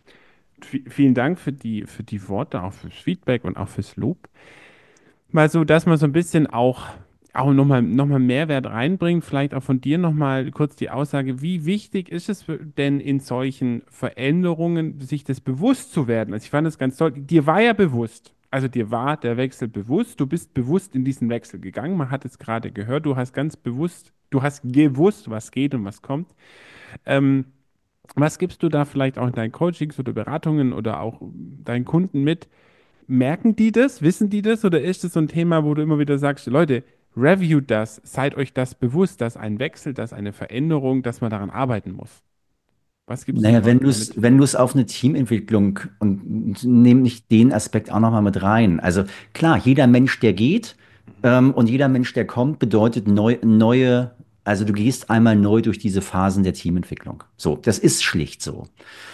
Vielen Dank für die Worte, auch fürs Feedback und auch fürs Lob. Mal so, dass man so ein bisschen auch noch mal Mehrwert reinbringt. Vielleicht auch von dir noch mal kurz die Aussage, wie wichtig ist es denn in solchen Veränderungen, sich das bewusst zu werden? Also ich fand das ganz toll. Dir war ja bewusst, also dir war der Wechsel bewusst. Du bist bewusst in diesen Wechsel gegangen. Man hat es gerade gehört. Du hast ganz bewusst, du hast gewusst, was geht und was kommt. Ähm, Was gibst du da vielleicht auch in deinen Coachings oder Beratungen oder auch deinen Kunden mit? Merken die das? Wissen die das? Oder ist es so ein Thema, wo du immer wieder sagst, Leute, review das, seid euch das bewusst, dass ein Wechsel, dass eine Veränderung, dass man daran arbeiten muss? Was gibst du den Naja, Leuten damit? wenn du es auf eine Teamentwicklung und nehm nicht den Aspekt auch nochmal mit rein. Also klar, jeder Mensch, der geht, Mhm. und jeder Mensch, der kommt, bedeutet neue, also du gehst einmal neu durch diese Phasen der Teamentwicklung. So, das ist schlicht so.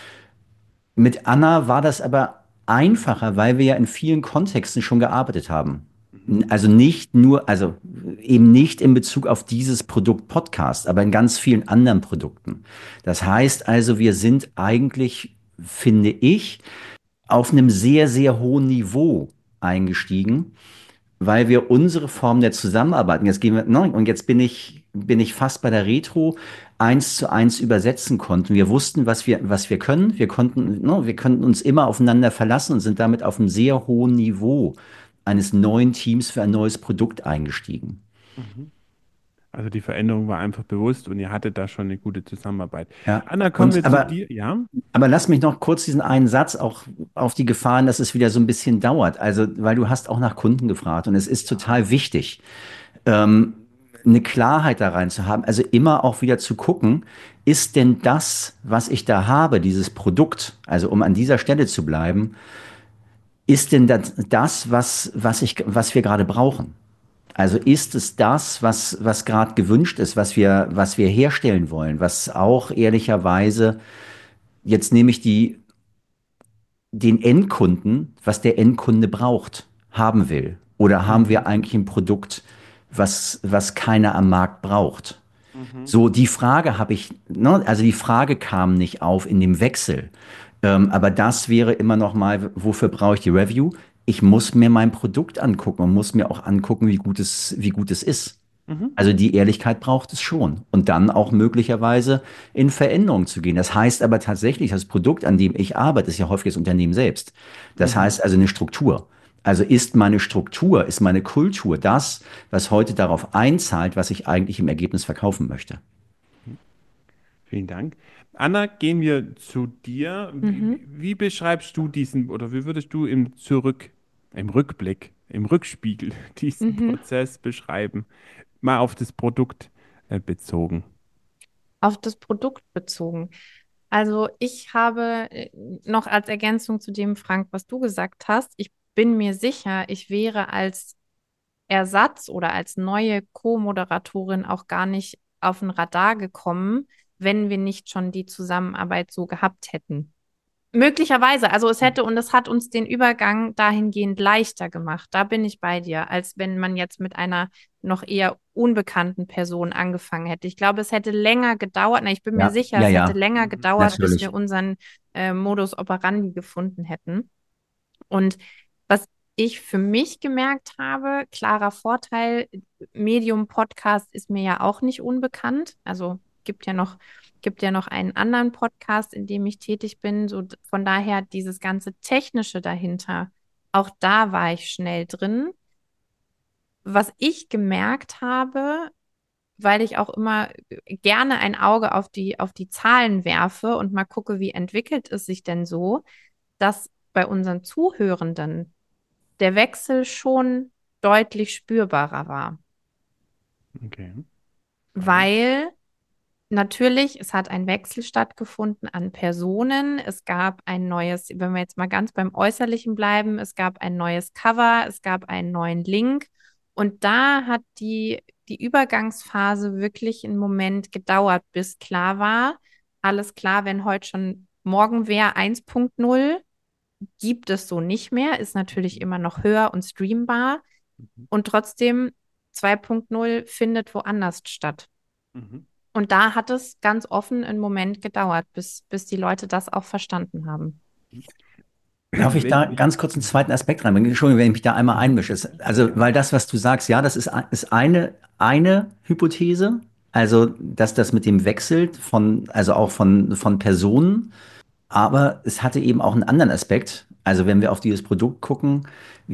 Mit Anna war das aber einfacher, weil wir ja in vielen Kontexten schon gearbeitet haben. Mhm. Also nicht nur, also eben nicht in Bezug auf dieses Produkt Podcast, aber in ganz vielen anderen Produkten. Das heißt also, wir sind eigentlich, finde ich, auf einem sehr, sehr hohen Niveau eingestiegen, weil wir unsere Form der Zusammenarbeit, und jetzt gehen wir, ne, und jetzt bin ich fast bei der Retro, eins zu eins übersetzen konnten. Wir wussten, was wir können. Wir konnten, ne, wir konnten uns immer aufeinander verlassen und sind damit auf einem sehr hohen Niveau eines neuen Teams für ein neues Produkt eingestiegen. Mhm. Also die Veränderung war einfach bewusst und ihr hattet da schon eine gute Zusammenarbeit. Ja. Anna, kommen Und wir zu dir. Ja? aber lass mich noch kurz diesen einen Satz auch auf die Gefahren, dass es wieder so ein bisschen dauert. Also, weil du hast auch nach Kunden gefragt und es ist Ja. total wichtig, ähm, eine Klarheit da rein zu haben. Also immer auch wieder zu gucken, ist denn das, was ich da habe, dieses Produkt, also um an dieser Stelle zu bleiben, ist denn was wir gerade brauchen? Also ist es das, was gerade gewünscht ist, was wir herstellen wollen, was auch ehrlicherweise, jetzt nehme ich den Endkunden, was der Endkunde braucht, haben will? Oder haben Mhm. wir eigentlich ein Produkt, was keiner am Markt braucht? Mhm. So, die Frage habe ich, ne, also die Frage kam nicht auf in dem Wechsel. Aber das wäre immer noch mal, wofür brauche ich die Review? Ich muss mir mein Produkt angucken und muss mir auch angucken, wie gut es ist. Mhm. Also die Ehrlichkeit braucht es schon. Und dann auch möglicherweise in Veränderung zu gehen. Das heißt aber tatsächlich, das Produkt, an dem ich arbeite, ist ja häufig das Unternehmen selbst. Das Mhm. heißt also eine Struktur. Also ist meine Struktur, ist meine Kultur das, was heute darauf einzahlt, was ich eigentlich im Ergebnis verkaufen möchte. Vielen Dank. Anna, gehen wir zu dir. Mhm. Wie beschreibst du diesen, oder wie würdest du im Rückblick, im Rückspiegel diesen Mhm. Prozess beschreiben? Mal auf das Produkt bezogen. Auf das Produkt bezogen. Also ich habe noch als Ergänzung zu dem, Frank, was du gesagt hast, ich bin mir sicher, ich wäre als Ersatz oder als neue Co-Moderatorin auch gar nicht auf ein Radar gekommen, wenn wir nicht schon die Zusammenarbeit so gehabt hätten. Möglicherweise, also es hätte und es hat uns den Übergang dahingehend leichter gemacht. Da bin ich bei dir, als wenn man jetzt mit einer noch eher unbekannten Person angefangen hätte. Ich glaube, es hätte länger gedauert, na, ich bin mir Ja, sicher, ja, es hätte ja, länger Mhm. gedauert, bis wir natürlich. unseren Modus operandi gefunden hätten. Und was ich für mich gemerkt habe, klarer Vorteil, Medium Podcast ist mir ja auch nicht unbekannt. Also gibt ja noch einen anderen Podcast, in dem ich tätig bin. So von daher dieses ganze Technische dahinter, auch da war ich schnell drin. Was ich gemerkt habe, weil ich auch immer gerne ein Auge auf die Zahlen werfe und mal gucke, wie entwickelt es sich denn so, dass bei unseren Zuhörenden der Wechsel schon deutlich spürbarer war. Okay, spannend. Weil natürlich, es hat ein Wechsel stattgefunden an Personen. Es gab ein neues, wenn wir jetzt mal ganz beim Äußerlichen bleiben, es gab ein neues Cover, es gab einen neuen Link. Und da hat die Übergangsphase wirklich einen Moment gedauert, bis klar war, alles klar, wenn heute schon morgen wäre 1.0, gibt es so nicht mehr, ist natürlich immer noch höher und streambar. Mhm. Und trotzdem 2.0 findet woanders statt. Mhm. Und da hat es ganz offen einen Moment gedauert, bis die Leute das auch verstanden haben. Darf ich da Wenn, ganz kurz einen mhm. zweiten Aspekt reinbringen? Entschuldigung, wenn ich mich da einmal Mhm. einmische. Also, Ja. weil das, was du sagst, ja, das ist eine Hypothese. Also, dass das mit dem Wechsel also auch von Personen. Aber es hatte eben auch einen anderen Aspekt. Also wenn wir auf dieses Produkt gucken,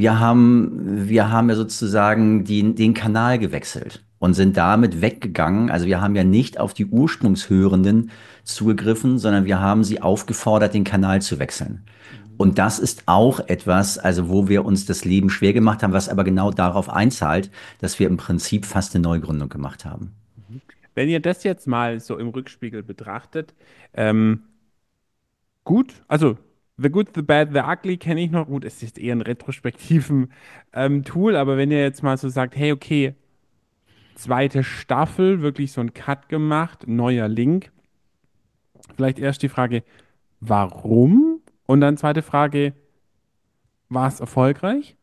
wir haben ja sozusagen den Kanal gewechselt und sind damit weggegangen. Also wir haben ja nicht auf die Ursprungshörenden zugegriffen, sondern wir haben sie aufgefordert, den Kanal zu wechseln. Mhm. Und das ist auch etwas, also wo wir uns das Leben schwer gemacht haben, was aber genau darauf einzahlt, dass wir im Prinzip fast eine Neugründung gemacht haben. Mhm. Wenn ihr das jetzt mal so im Rückspiegel betrachtet, ähm, gut, also The Good, The Bad, The Ugly kenne ich noch. Gut, es ist eher ein retrospektiven Tool, aber wenn ihr jetzt mal so sagt, hey, okay, zweite Staffel, wirklich so ein Cut gemacht, neuer Link, vielleicht erst die Frage, warum? Und dann zweite Frage, war es erfolgreich?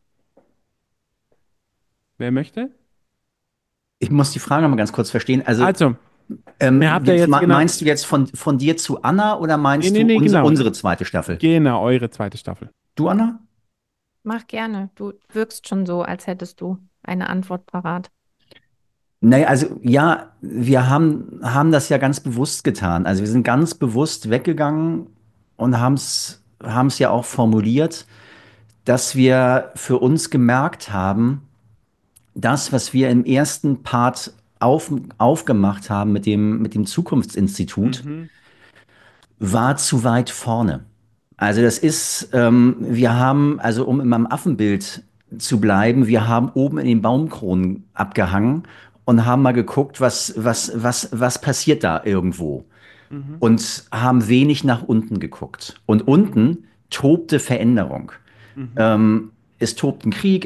Wer möchte? Ich muss die Frage noch mal ganz kurz verstehen. Also Also, ihr habt ja jetzt genau, Meinst du jetzt von dir zu Anna oder nee, meinst nee, du nee, genau, unsere zweite Staffel? genau, eure zweite Staffel. Du, Anna? Mach gerne. Du wirkst schon so, als hättest du eine Antwort parat. Naja, also ja, haben das ja ganz bewusst getan. Also wir sind ganz bewusst weggegangen und haben es ja auch formuliert, dass wir für uns gemerkt haben, das, was wir im ersten Part aufgemacht haben mit dem Zukunftsinstitut, Mhm, war zu weit vorne. Also das ist, wir haben, also um in meinem Affenbild zu bleiben, wir haben oben in den Baumkronen abgehangen und haben mal geguckt, was passiert da irgendwo. mhm, Und haben wenig nach unten geguckt. Und unten tobte Veränderung. mhm, Ähm, Es tobt ein Krieg,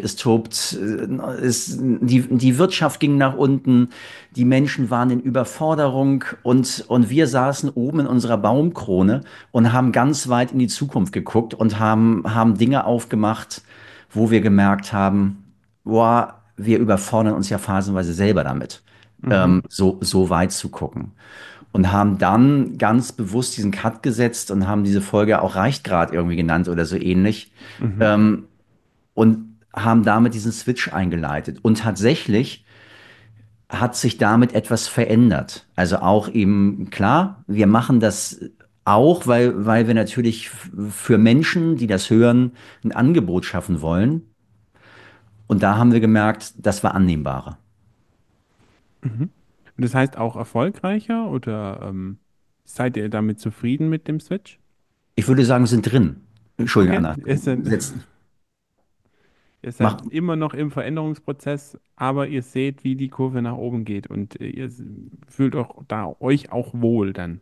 die Wirtschaft ging nach unten, die Menschen waren in Überforderung und wir saßen oben in unserer Baumkrone und haben ganz weit in die Zukunft geguckt und haben Dinge aufgemacht, wo wir gemerkt haben, boah, wir überfordern uns ja phasenweise selber damit, mhm, so weit zu gucken. Und haben dann ganz bewusst diesen Cut gesetzt und haben diese Folge auch Reicht grad irgendwie genannt oder so ähnlich. mhm, Ähm, und haben damit diesen Switch eingeleitet. Und tatsächlich hat sich damit etwas verändert. Also auch eben, klar, wir machen das auch, weil wir natürlich für Menschen, die das hören, ein Angebot schaffen wollen. Und da haben wir gemerkt, das war annehmbarer. mhm. Und das heißt auch erfolgreicher oder Seid ihr damit zufrieden mit dem Switch? Ich würde sagen, wir sind drin. Entschuldigung, Okay, Anna. Setz, ihr mach. seid immer noch im Veränderungsprozess, aber ihr seht, wie die Kurve nach oben geht und ihr fühlt euch auch wohl dann.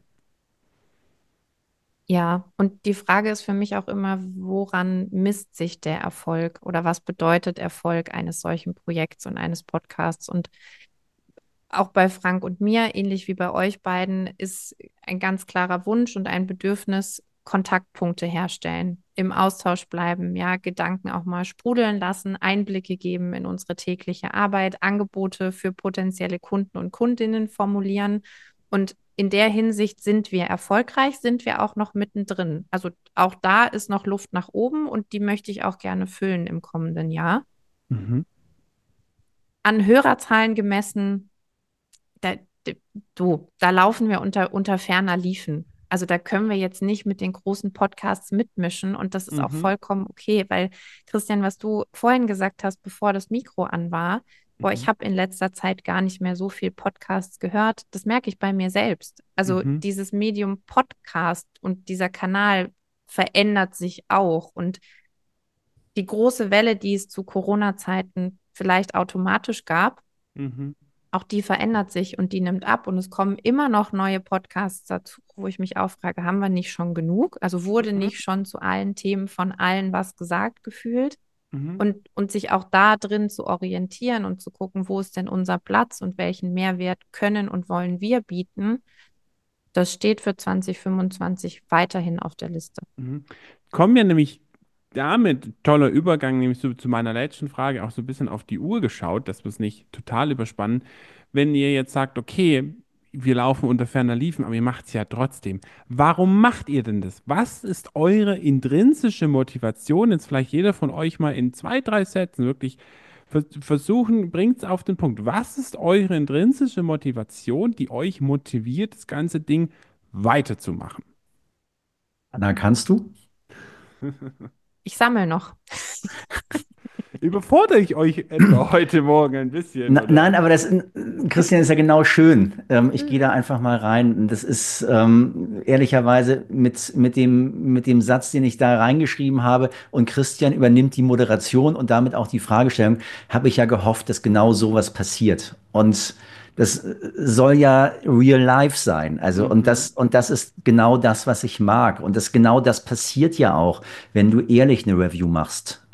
Ja, und die Frage ist für mich auch immer, woran misst sich der Erfolg oder was bedeutet Erfolg eines solchen Projekts und eines Podcasts? Und auch bei Frank und mir, ähnlich wie bei euch beiden, ist ein ganz klarer Wunsch und ein Bedürfnis, Kontaktpunkte herstellen, im Austausch bleiben, ja, Gedanken auch mal sprudeln lassen, Einblicke geben in unsere tägliche Arbeit, Angebote für potenzielle Kunden und Kundinnen formulieren. Und in der Hinsicht sind wir erfolgreich, sind wir auch noch mittendrin. Also auch da ist noch Luft nach oben und die möchte ich auch gerne füllen im kommenden Jahr. Mhm. An Hörerzahlen gemessen da, da laufen wir unter ferner Liefen. Also da können wir jetzt nicht mit den großen Podcasts mitmischen und das ist auch Mhm. vollkommen okay, weil Christian, was du vorhin gesagt hast, bevor das Mikro an war, boah, ich Mhm. habe in letzter Zeit gar nicht mehr so viel Podcasts gehört. Das merke ich bei mir selbst. Also Mhm. dieses Medium Podcast und dieser Kanal verändert sich auch und die große Welle, die es zu Corona-Zeiten vielleicht automatisch gab, Mhm. auch die verändert sich und die nimmt ab und es kommen immer noch neue Podcasts dazu, wo ich mich auch frage, haben wir nicht schon genug? Also wurde Mhm. nicht schon zu allen Themen von allen was gesagt gefühlt? Mhm. Und sich auch da drin zu orientieren und zu gucken, wo ist denn unser Platz und welchen Mehrwert können und wollen wir bieten, das steht für 2025 weiterhin auf der Liste. Mhm. Kommen wir nämlich damit, toller Übergang, nämlich zu meiner letzten Frage, auch so ein bisschen auf die Uhr geschaut, dass wir es nicht total überspannen. Wenn ihr jetzt sagt, okay, wir laufen unter ferner Liefen, aber ihr macht es ja trotzdem. Warum macht ihr denn das? Was ist eure intrinsische Motivation? Jetzt vielleicht jeder von euch mal in 2, 3 Sätzen wirklich versuchen, bringt es auf den Punkt. Was ist eure intrinsische Motivation, die euch motiviert, das ganze Ding weiterzumachen? Anna, kannst du? Ich sammle noch. Überfordere ich euch etwa heute Morgen ein bisschen, oder? Nein, aber Christian, ist ja genau schön. Ich gehe da einfach mal rein. Und das ist ehrlicherweise mit dem Satz, den ich da reingeschrieben habe, und Christian übernimmt die Moderation und damit auch die Fragestellung, habe ich ja gehofft, dass genau sowas passiert. Und das soll ja real life sein. Also, Mhm. und das ist genau das, was ich mag. Und genau das passiert ja auch, wenn du ehrlich eine Review machst.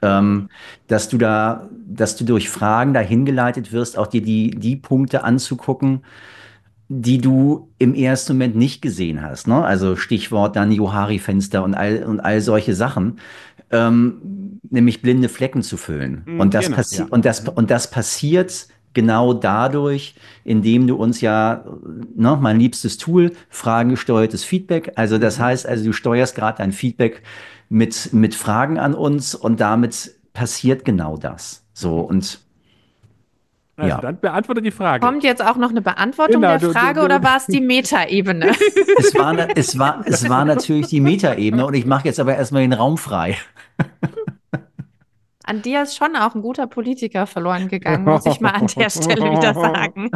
Dass du durch Fragen dahin geleitet wirst, auch dir die Punkte anzugucken, die du im ersten Moment nicht gesehen hast, ne? Also Stichwort dann Johari-Fenster und all solche Sachen, nämlich blinde Flecken zu füllen. Und Mhm, genau, ja. Mhm. und das passiert genau dadurch, indem du uns ja, ne, mein liebstes Tool, fragengesteuertes Feedback. Also das Mhm. heißt, also du steuerst gerade dein Feedback mit Fragen an uns und damit passiert genau das. So Mhm. und Also ja. dann beantworte die Frage. Kommt jetzt auch noch eine Beantwortung Genau, der Frage oder war es die Metaebene? Es war natürlich die Metaebene und ich mache jetzt aber erstmal den Raum frei. An dir ist schon auch ein guter Politiker verloren gegangen, muss ich mal an der Stelle wieder sagen.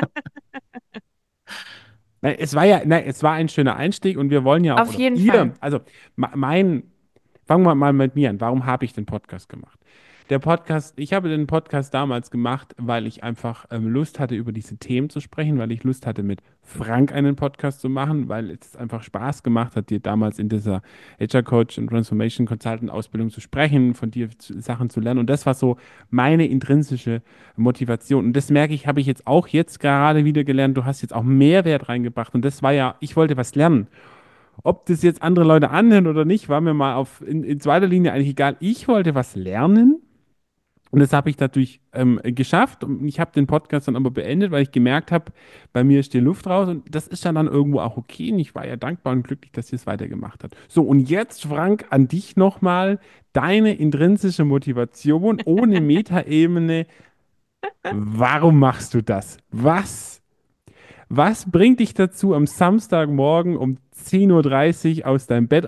Nein, es war ein schöner Einstieg und wir wollen ja auch, Auf oder jeden ihr, Fall. also fangen wir mal mit mir an. Warum habe ich den Podcast gemacht? Ich habe den Podcast damals gemacht, weil ich einfach Lust hatte, über diese Themen zu sprechen, weil ich Lust hatte, mit Frank einen Podcast zu machen, weil es einfach Spaß gemacht hat, dir damals in dieser HR Coach und Transformation Consultant Ausbildung zu sprechen, von dir Sachen zu lernen. Und das war so meine intrinsische Motivation. Und das merke ich, habe ich jetzt auch jetzt gerade wieder gelernt. Du hast jetzt auch Mehrwert reingebracht. Und das war ja, ich wollte was lernen. Ob das jetzt andere Leute anhören oder nicht, war mir mal in zweiter Linie eigentlich egal. Ich wollte was lernen und das habe ich dadurch geschafft. Und ich habe den Podcast dann aber beendet, weil ich gemerkt habe, bei mir ist die Luft raus. Und das ist ja dann irgendwo auch okay. Und ich war ja dankbar und glücklich, dass ihr es weitergemacht habt. So, und jetzt, Frank, an dich nochmal. Deine intrinsische Motivation ohne Metaebene. Warum machst du das? Was bringt dich dazu, am Samstagmorgen um 10:30 Uhr aus deinem Bett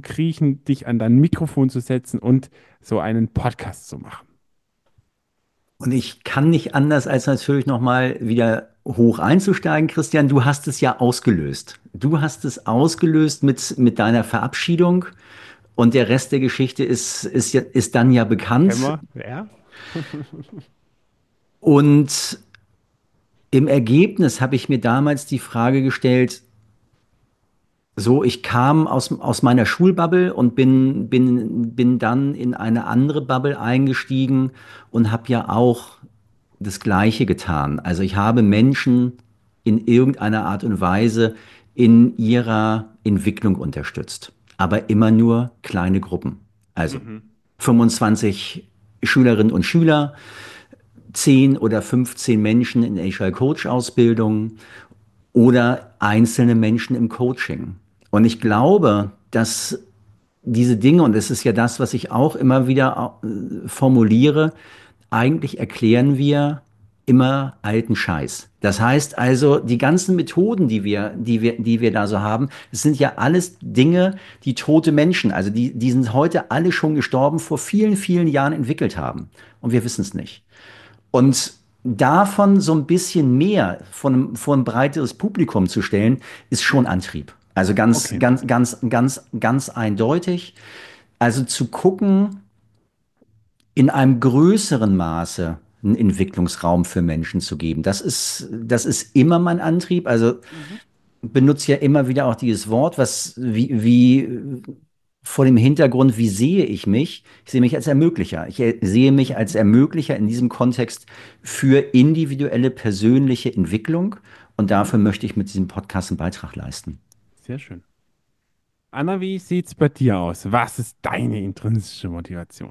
auszukriechen, dich an dein Mikrofon zu setzen und so einen Podcast zu machen? Und ich kann nicht anders, als natürlich nochmal wieder hoch einzusteigen, Christian. Du hast es ja ausgelöst. Du hast es ausgelöst mit deiner Verabschiedung und der Rest der Geschichte ist dann ja Kennen bekannt. wir? Ja. Und im Ergebnis habe ich mir damals die Frage gestellt, so, ich kam aus meiner Schulbubble und bin dann in eine andere Bubble eingestiegen und habe ja auch das Gleiche getan. Also ich habe Menschen in irgendeiner Art und Weise in ihrer Entwicklung unterstützt, aber immer nur kleine Gruppen. Also Mhm. 25 Schülerinnen und Schüler, 10 oder 15 Menschen in Agile Coach Ausbildung oder einzelne Menschen im Coaching. Und ich glaube, dass diese Dinge, und das ist ja das, was ich auch immer wieder formuliere, eigentlich erklären wir immer alten Scheiß. Das heißt also, die ganzen Methoden, die wir da so haben, das sind ja alles Dinge, die tote Menschen, also die sind heute alle schon gestorben, vor vielen, vielen Jahren entwickelt haben. Und wir wissen es nicht. Und davon so ein bisschen mehr vor ein breiteres Publikum zu stellen, ist schon Antrieb. Also ganz, Okay. ganz, ganz, ganz, ganz eindeutig. Also zu gucken, in einem größeren Maße einen Entwicklungsraum für Menschen zu geben. Das ist immer mein Antrieb. Also Mhm. benutze ja immer wieder auch dieses Wort, wie vor dem Hintergrund, wie sehe ich mich? Ich sehe mich als Ermöglicher. Ich sehe mich als Mhm. Ermöglicher in diesem Kontext für individuelle persönliche Entwicklung. Und Mhm. dafür möchte ich mit diesem Podcast einen Beitrag leisten. Sehr schön. Anna, wie sieht's bei dir aus? Was ist deine intrinsische Motivation?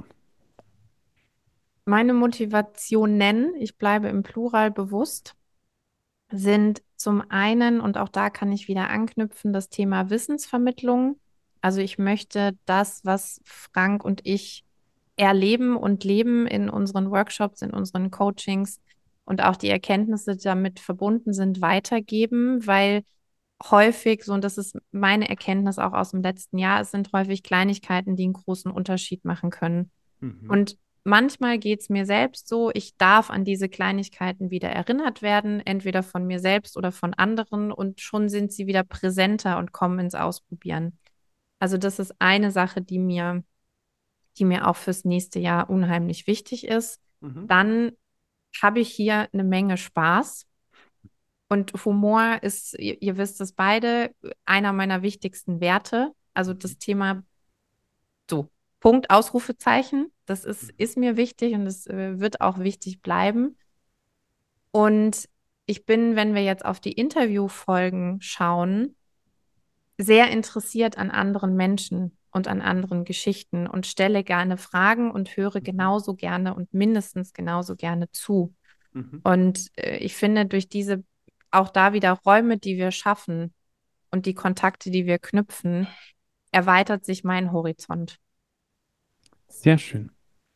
Meine Motivationen, ich bleibe im Plural bewusst, sind zum einen, und auch da kann ich wieder anknüpfen, das Thema Wissensvermittlung. Also ich möchte das, was Frank und ich erleben und leben in unseren Workshops, in unseren Coachings und auch die Erkenntnisse, die damit verbunden sind, weitergeben, weil häufig, so, und das ist meine Erkenntnis auch aus dem letzten Jahr, es sind häufig Kleinigkeiten, die einen großen Unterschied machen können. Mhm. Und manchmal geht es mir selbst so, ich darf an diese Kleinigkeiten wieder erinnert werden, entweder von mir selbst oder von anderen, und schon sind sie wieder präsenter und kommen ins Ausprobieren. Also das ist eine Sache, die mir auch fürs nächste Jahr unheimlich wichtig ist. Mhm. Dann habe ich hier eine Menge Spaß. Und Humor ist, ihr wisst es beide, einer meiner wichtigsten Werte. Also Mhm. das Thema so, Punkt, Ausrufezeichen. Das ist, Mhm. ist mir wichtig und es wird auch wichtig bleiben. Und ich bin, wenn wir jetzt auf die Interviewfolgen schauen, sehr interessiert an anderen Menschen und an anderen Geschichten und stelle gerne Fragen und höre Mhm. genauso gerne und mindestens genauso gerne zu. Mhm. Und ich finde, durch diese auch da wieder Räume, die wir schaffen und die Kontakte, die wir knüpfen, erweitert sich mein Horizont. Sehr schön.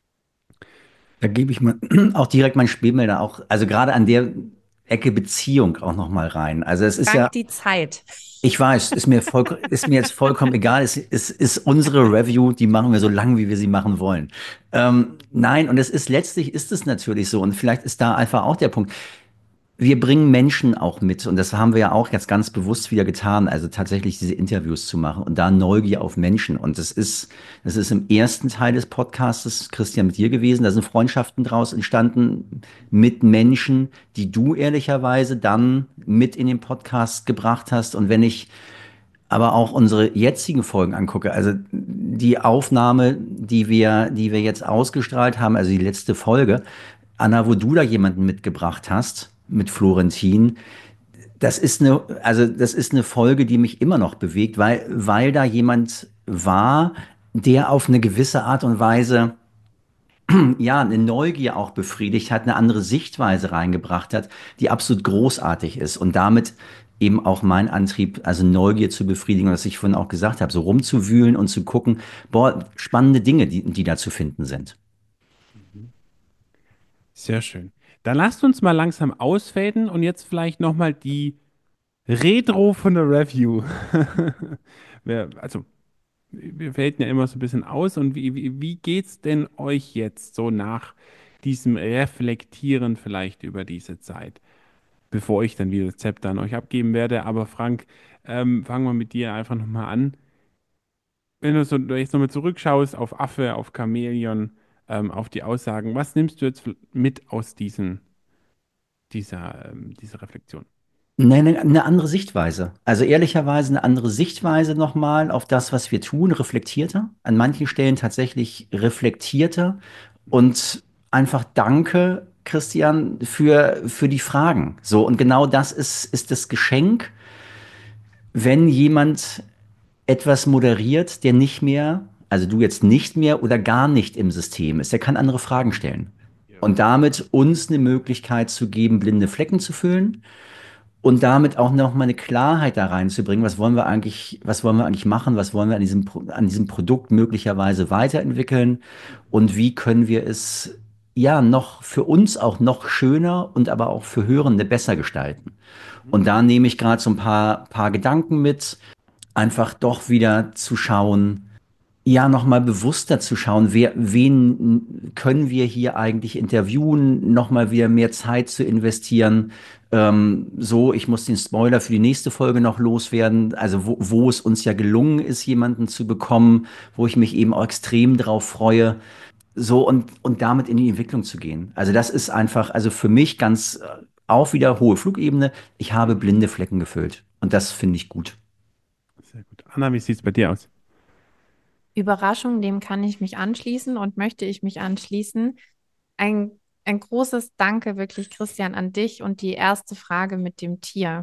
Da gebe ich mal auch direkt mein Spielmelder auch, also gerade an der Ecke Beziehung auch noch mal rein. Also es ist ja, Frank, die Zeit. ich weiß, ist mir jetzt vollkommen egal. Es ist unsere Review, die machen wir so lang, wie wir sie machen wollen. Nein, und letztlich ist es natürlich so. Und vielleicht ist da einfach auch der Punkt. Wir bringen Menschen auch mit und das haben wir ja auch jetzt ganz bewusst wieder getan, also tatsächlich diese Interviews zu machen und da Neugier auf Menschen. Und das ist im ersten Teil des Podcasts, Christian, mit dir gewesen. Da sind Freundschaften draus entstanden mit Menschen, die du ehrlicherweise dann mit in den Podcast gebracht hast. Und wenn ich aber auch unsere jetzigen Folgen angucke, also die Aufnahme, die wir jetzt ausgestrahlt haben, also die letzte Folge, Anna, wo du da jemanden mitgebracht hast, mit Florentin, das ist eine Folge, die mich immer noch bewegt, weil da jemand war, der auf eine gewisse Art und Weise, ja, eine Neugier auch befriedigt hat, eine andere Sichtweise reingebracht hat, die absolut großartig ist und damit eben auch mein Antrieb, also Neugier zu befriedigen, was ich vorhin auch gesagt habe, so rumzuwühlen und zu gucken, boah, spannende Dinge, die da zu finden sind. Mhm. Sehr schön. Dann lasst uns mal langsam ausfaden und jetzt vielleicht nochmal die Retro von der Review. Also, wir faden ja immer so ein bisschen aus und wie geht's denn euch jetzt so nach diesem Reflektieren vielleicht über diese Zeit, bevor ich dann wieder das Zepter an euch abgeben werde. Aber Frank, fangen wir mit dir einfach nochmal an. Wenn du so jetzt nochmal zurückschaust auf Affe, auf Chamäleon, auf die Aussagen, was nimmst du jetzt mit aus dieser Reflexion? Eine andere Sichtweise. Also ehrlicherweise eine andere Sichtweise nochmal auf das, was wir tun, reflektierter. An manchen Stellen tatsächlich reflektierter. Und einfach danke, Christian, für die Fragen. So, und genau das ist das Geschenk, wenn jemand etwas moderiert, der nicht mehr, also du jetzt nicht mehr oder gar nicht im System ist. Der kann andere Fragen stellen. Ja. Und damit uns eine Möglichkeit zu geben, blinde Flecken zu füllen und damit auch noch mal eine Klarheit da reinzubringen, was wollen wir eigentlich machen, was wollen wir an diesem Produkt möglicherweise weiterentwickeln und wie können wir es ja noch für uns auch noch schöner und aber auch für Hörende besser gestalten. Mhm. Und da nehme ich gerade so ein paar Gedanken mit, einfach doch wieder zu schauen, ja, nochmal bewusster zu schauen, wen können wir hier eigentlich interviewen, nochmal wieder mehr Zeit zu investieren. So, ich muss den Spoiler für die nächste Folge noch loswerden. Also, wo es uns ja gelungen ist, jemanden zu bekommen, wo ich mich eben auch extrem drauf freue. So, und damit in die Entwicklung zu gehen. Also, das ist einfach, also für mich ganz auch wieder hohe Flugebene. Ich habe blinde Flecken gefüllt. Und das finde ich gut. Sehr gut. Anna, wie sieht es bei dir aus? Überraschung, dem kann ich mich anschließen und möchte ich mich anschließen. Ein, ein großes Danke wirklich, Christian, an dich und die erste Frage mit dem Tier.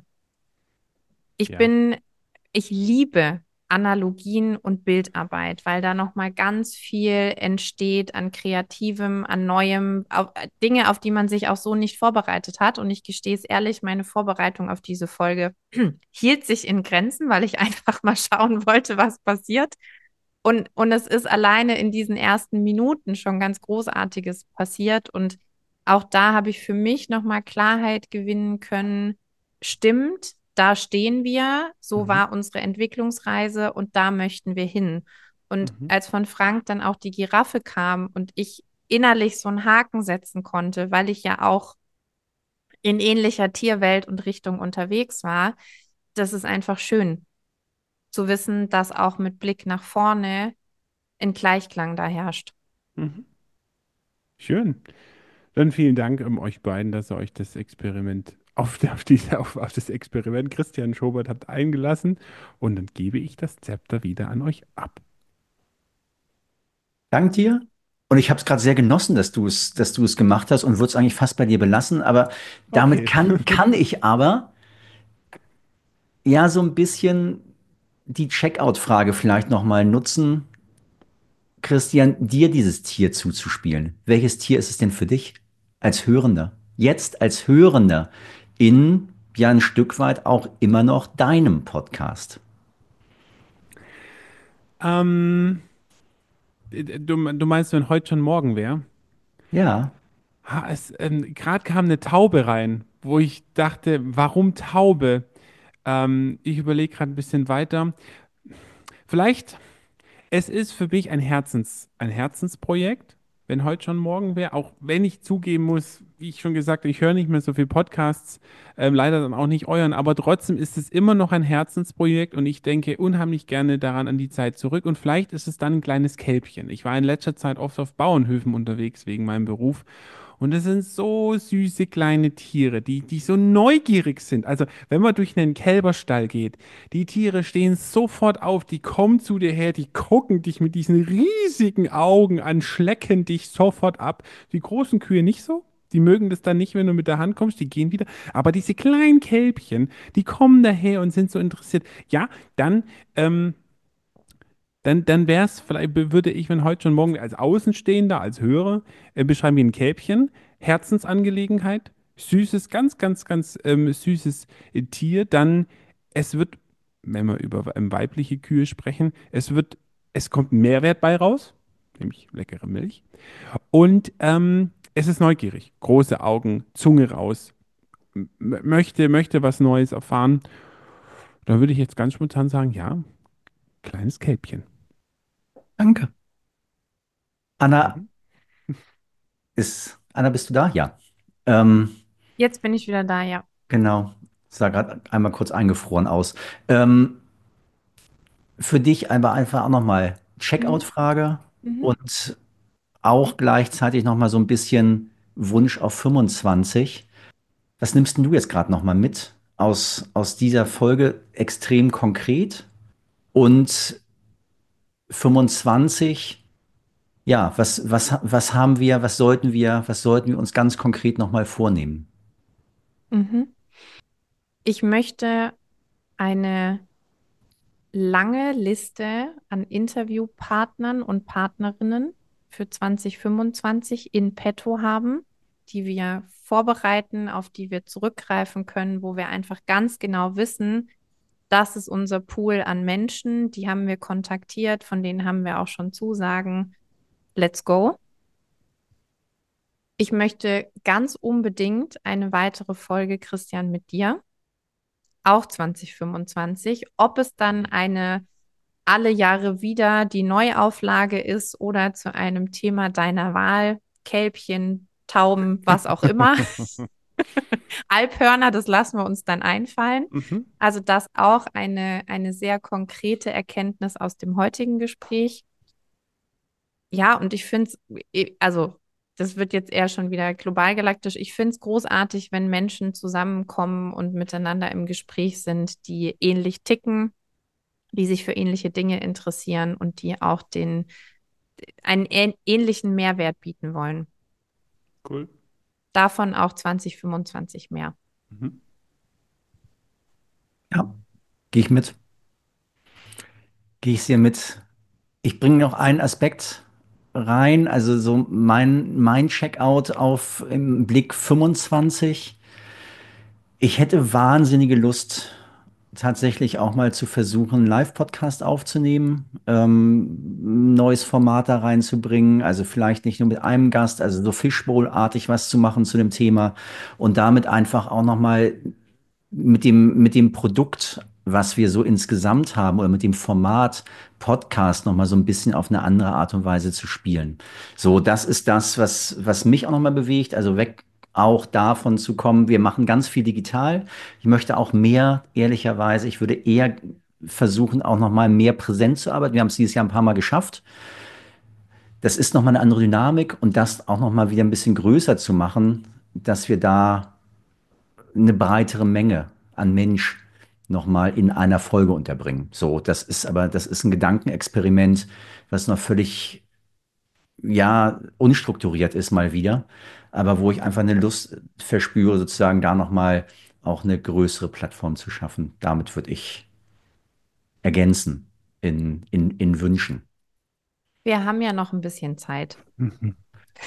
Ich Ja. bin, ich liebe Analogien und Bildarbeit, weil da nochmal ganz viel entsteht an Kreativem, an Neuem, Dinge, auf die man sich auch so nicht vorbereitet hat. Und ich gestehe es ehrlich, meine Vorbereitung auf diese Folge hielt sich in Grenzen, weil ich einfach mal schauen wollte, was passiert. Und es ist alleine in diesen ersten Minuten schon ganz Großartiges passiert. Und auch da habe ich für mich nochmal Klarheit gewinnen können. Stimmt, da stehen wir, so Mhm. war unsere Entwicklungsreise und da möchten wir hin. Und Mhm. als von Frank dann auch die Giraffe kam und ich innerlich so einen Haken setzen konnte, weil ich ja auch in ähnlicher Tierwelt und Richtung unterwegs war, das ist einfach schön zu wissen, dass auch mit Blick nach vorne in Gleichklang da herrscht. Mhm. Schön. Dann vielen Dank euch beiden, dass ihr euch das Experiment auf das Experiment Christian Schobert habt eingelassen. Und dann gebe ich das Zepter wieder an euch ab. Dank dir. Und ich habe es gerade sehr genossen, dass du es gemacht hast und würde es eigentlich fast bei dir belassen. Aber damit Okay. kann ich aber ja so ein bisschen die Checkout-Frage vielleicht nochmal nutzen, Christian, dir dieses Tier zuzuspielen. Welches Tier ist es denn für dich als Hörender? Jetzt als Hörender in ja ein Stück weit auch immer noch deinem Podcast. Ähm, du meinst, wenn heute schon morgen wäre? Ja, Gerade kam eine Taube rein, wo ich dachte, warum Taube? Ich überlege gerade ein bisschen weiter. Vielleicht. Es ist für mich ein Herzensprojekt, wenn heute schon morgen wäre, auch wenn ich zugeben muss, wie ich schon gesagt habe, ich höre nicht mehr so viel Podcasts, leider dann auch nicht euren, aber trotzdem ist es immer noch ein Herzensprojekt und ich denke unheimlich gerne daran an die Zeit zurück und vielleicht ist es dann ein kleines Kälbchen. Ich war in letzter Zeit oft auf Bauernhöfen unterwegs wegen meinem Beruf und es sind so süße kleine Tiere, die so neugierig sind. Also, wenn man durch einen Kälberstall geht, die Tiere stehen sofort auf, die kommen zu dir her, die gucken dich mit diesen riesigen Augen an, schlecken dich sofort ab. Die großen Kühe nicht so. Die mögen das dann nicht, wenn du mit der Hand kommst, die gehen wieder. Aber diese kleinen Kälbchen, die kommen daher und sind so interessiert. Ja, dann dann wäre es, vielleicht würde ich, wenn heute schon morgen als Außenstehender, als Hörer, beschreiben wie ein Kälbchen, Herzensangelegenheit, süßes, ganz süßes Tier, dann es wird, wenn wir über weibliche Kühe sprechen, es kommt ein Mehrwert bei raus, nämlich leckere Milch. Und es ist neugierig, große Augen, Zunge raus, möchte was Neues erfahren. Da würde ich jetzt ganz spontan sagen, ja, kleines Kälbchen. danke. Anna, Mhm. ist Anna, bist du da? Ja. Ähm, Jetzt bin ich wieder da, ja. genau. Sah gerade einmal kurz eingefroren aus. Ähm, für dich aber einfach auch nochmal Mhm. Checkout-Frage Mhm. und auch gleichzeitig nochmal so ein bisschen Wunsch auf 25. Was nimmst denn du jetzt gerade nochmal mit aus dieser Folge extrem konkret? Und 25, ja, was sollten wir uns ganz konkret nochmal vornehmen? Mhm. Ich möchte eine lange Liste an Interviewpartnern und Partnerinnen für 2025 in petto haben, die wir vorbereiten, auf die wir zurückgreifen können, wo wir einfach ganz genau wissen, das ist unser Pool an Menschen, die haben wir kontaktiert, von denen haben wir auch schon Zusagen. Let's go. Ich möchte ganz unbedingt eine weitere Folge, Christian, mit dir, auch 2025. Ob es dann eine alle Jahre wieder die Neuauflage ist oder zu einem Thema deiner Wahl, Kälbchen, Tauben, was auch immer. Alphörner, das lassen wir uns dann einfallen. Mhm. Also das auch eine sehr konkrete Erkenntnis aus dem heutigen Gespräch. Ja, und ich finde es, also das wird jetzt eher schon wieder global galaktisch. Ich finde es großartig, wenn Menschen zusammenkommen und miteinander im Gespräch sind, die ähnlich ticken, die sich für ähnliche Dinge interessieren und die auch einen ähnlichen Mehrwert bieten wollen. Cool. Davon auch 2025 mehr. Mhm. Ja, gehe ich mit. Gehe ich sehr mit. Ich bringe noch einen Aspekt rein, also so mein Checkout auf im Blick 25. Ich hätte wahnsinnige Lust, tatsächlich auch mal zu versuchen, einen Live-Podcast aufzunehmen, ein neues Format da reinzubringen, also vielleicht nicht nur mit einem Gast, also so Fishbowl-artig was zu machen zu dem Thema und damit einfach auch nochmal mit dem Produkt, was wir so insgesamt haben oder mit dem Format Podcast nochmal so ein bisschen auf eine andere Art und Weise zu spielen. So, das ist das, was mich auch nochmal bewegt. Also weg auch davon zu kommen, wir machen ganz viel digital. Ich möchte auch mehr, ehrlicherweise, ich würde eher versuchen, auch nochmal mehr präsent zu arbeiten. Wir haben es dieses Jahr ein paar Mal geschafft. Das ist nochmal eine andere Dynamik und das auch nochmal wieder ein bisschen größer zu machen, dass wir da eine breitere Menge an Mensch nochmal in einer Folge unterbringen. So, das ist ein Gedankenexperiment, was noch völlig, ja, unstrukturiert ist mal wieder, aber wo ich einfach eine Lust verspüre, sozusagen da nochmal auch eine größere Plattform zu schaffen. Damit würde ich ergänzen in Wünschen. Wir haben ja noch ein bisschen Zeit. Mhm.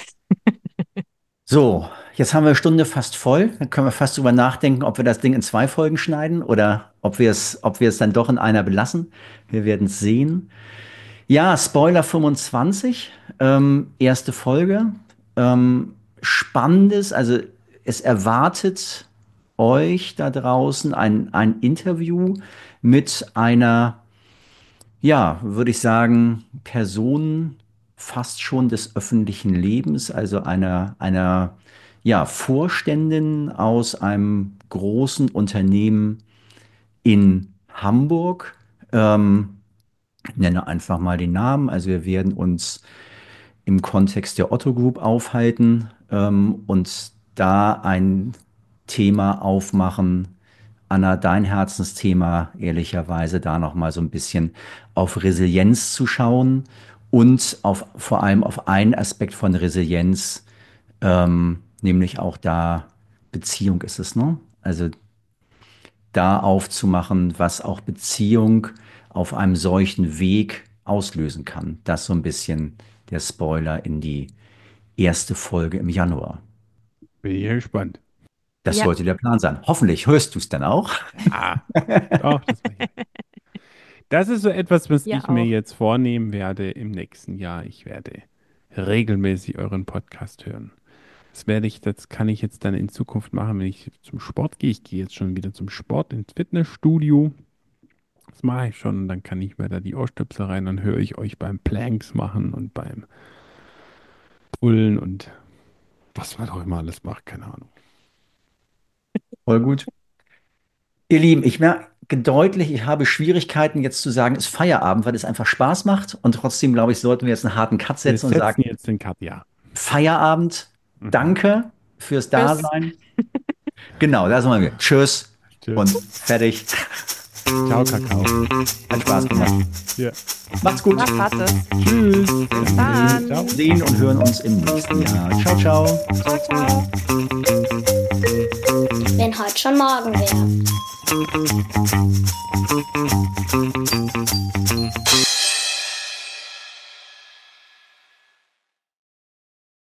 So, jetzt haben wir eine Stunde fast voll. Dann können wir fast drüber nachdenken, ob wir das Ding in zwei Folgen schneiden oder ob wir es dann doch in einer belassen. Wir werden es sehen. Ja, Spoiler 25, erste Folge. Spannendes, also es erwartet euch da draußen ein Interview mit einer, ja, würde ich sagen, Person fast schon des öffentlichen Lebens, also einer, ja, Vorständin aus einem großen Unternehmen in Hamburg. Ich nenne einfach mal den Namen. Also wir werden uns im Kontext der Otto Group aufhalten und da ein Thema aufmachen. Anna, dein Herzensthema, ehrlicherweise, da nochmal so ein bisschen auf Resilienz zu schauen und vor allem auf einen Aspekt von Resilienz, nämlich auch da Beziehung ist es, ne? Also da aufzumachen, was auch Beziehung auf einem solchen Weg auslösen kann. Das so ein bisschen der Spoiler in die erste Folge im Januar. Bin ich ja gespannt. Das Ja, sollte der Plan sein. Hoffentlich hörst du es dann auch. Ja, doch, das mache ich. Das ist so etwas, was ihr ich mir auch. jetzt vornehmen werde im nächsten Jahr. Ich werde regelmäßig euren Podcast hören. Das kann ich jetzt dann in Zukunft machen, wenn ich zum Sport gehe. Ich gehe jetzt schon wieder zum Sport ins Fitnessstudio. Das mache ich schon. Dann kann ich mir da die Ohrstöpsel rein. Dann höre ich euch beim Planks machen und beim Pullen und Was man auch immer alles macht, keine Ahnung. Voll gut. Ihr Lieben, ich merke deutlich, ich habe Schwierigkeiten jetzt zu sagen, es ist Feierabend, weil es einfach Spaß macht. Und trotzdem, glaube ich, sollten wir jetzt einen harten Cut Wir setzen und setzen sagen, jetzt den Cut, ja. Feierabend, Mhm. danke fürs Tschüss. Dasein. Genau, da sind wir. Tschüss und Tschüss. fertig. Ciao, Kakao. Hat Spaß gemacht. Ja. Macht's gut. Was hat es? Tschüss. Bis dann. Ciao. Sehen und hören uns im nächsten Jahr. Ciao, ciao. Ciao, ciao. Wenn heute schon morgen wäre.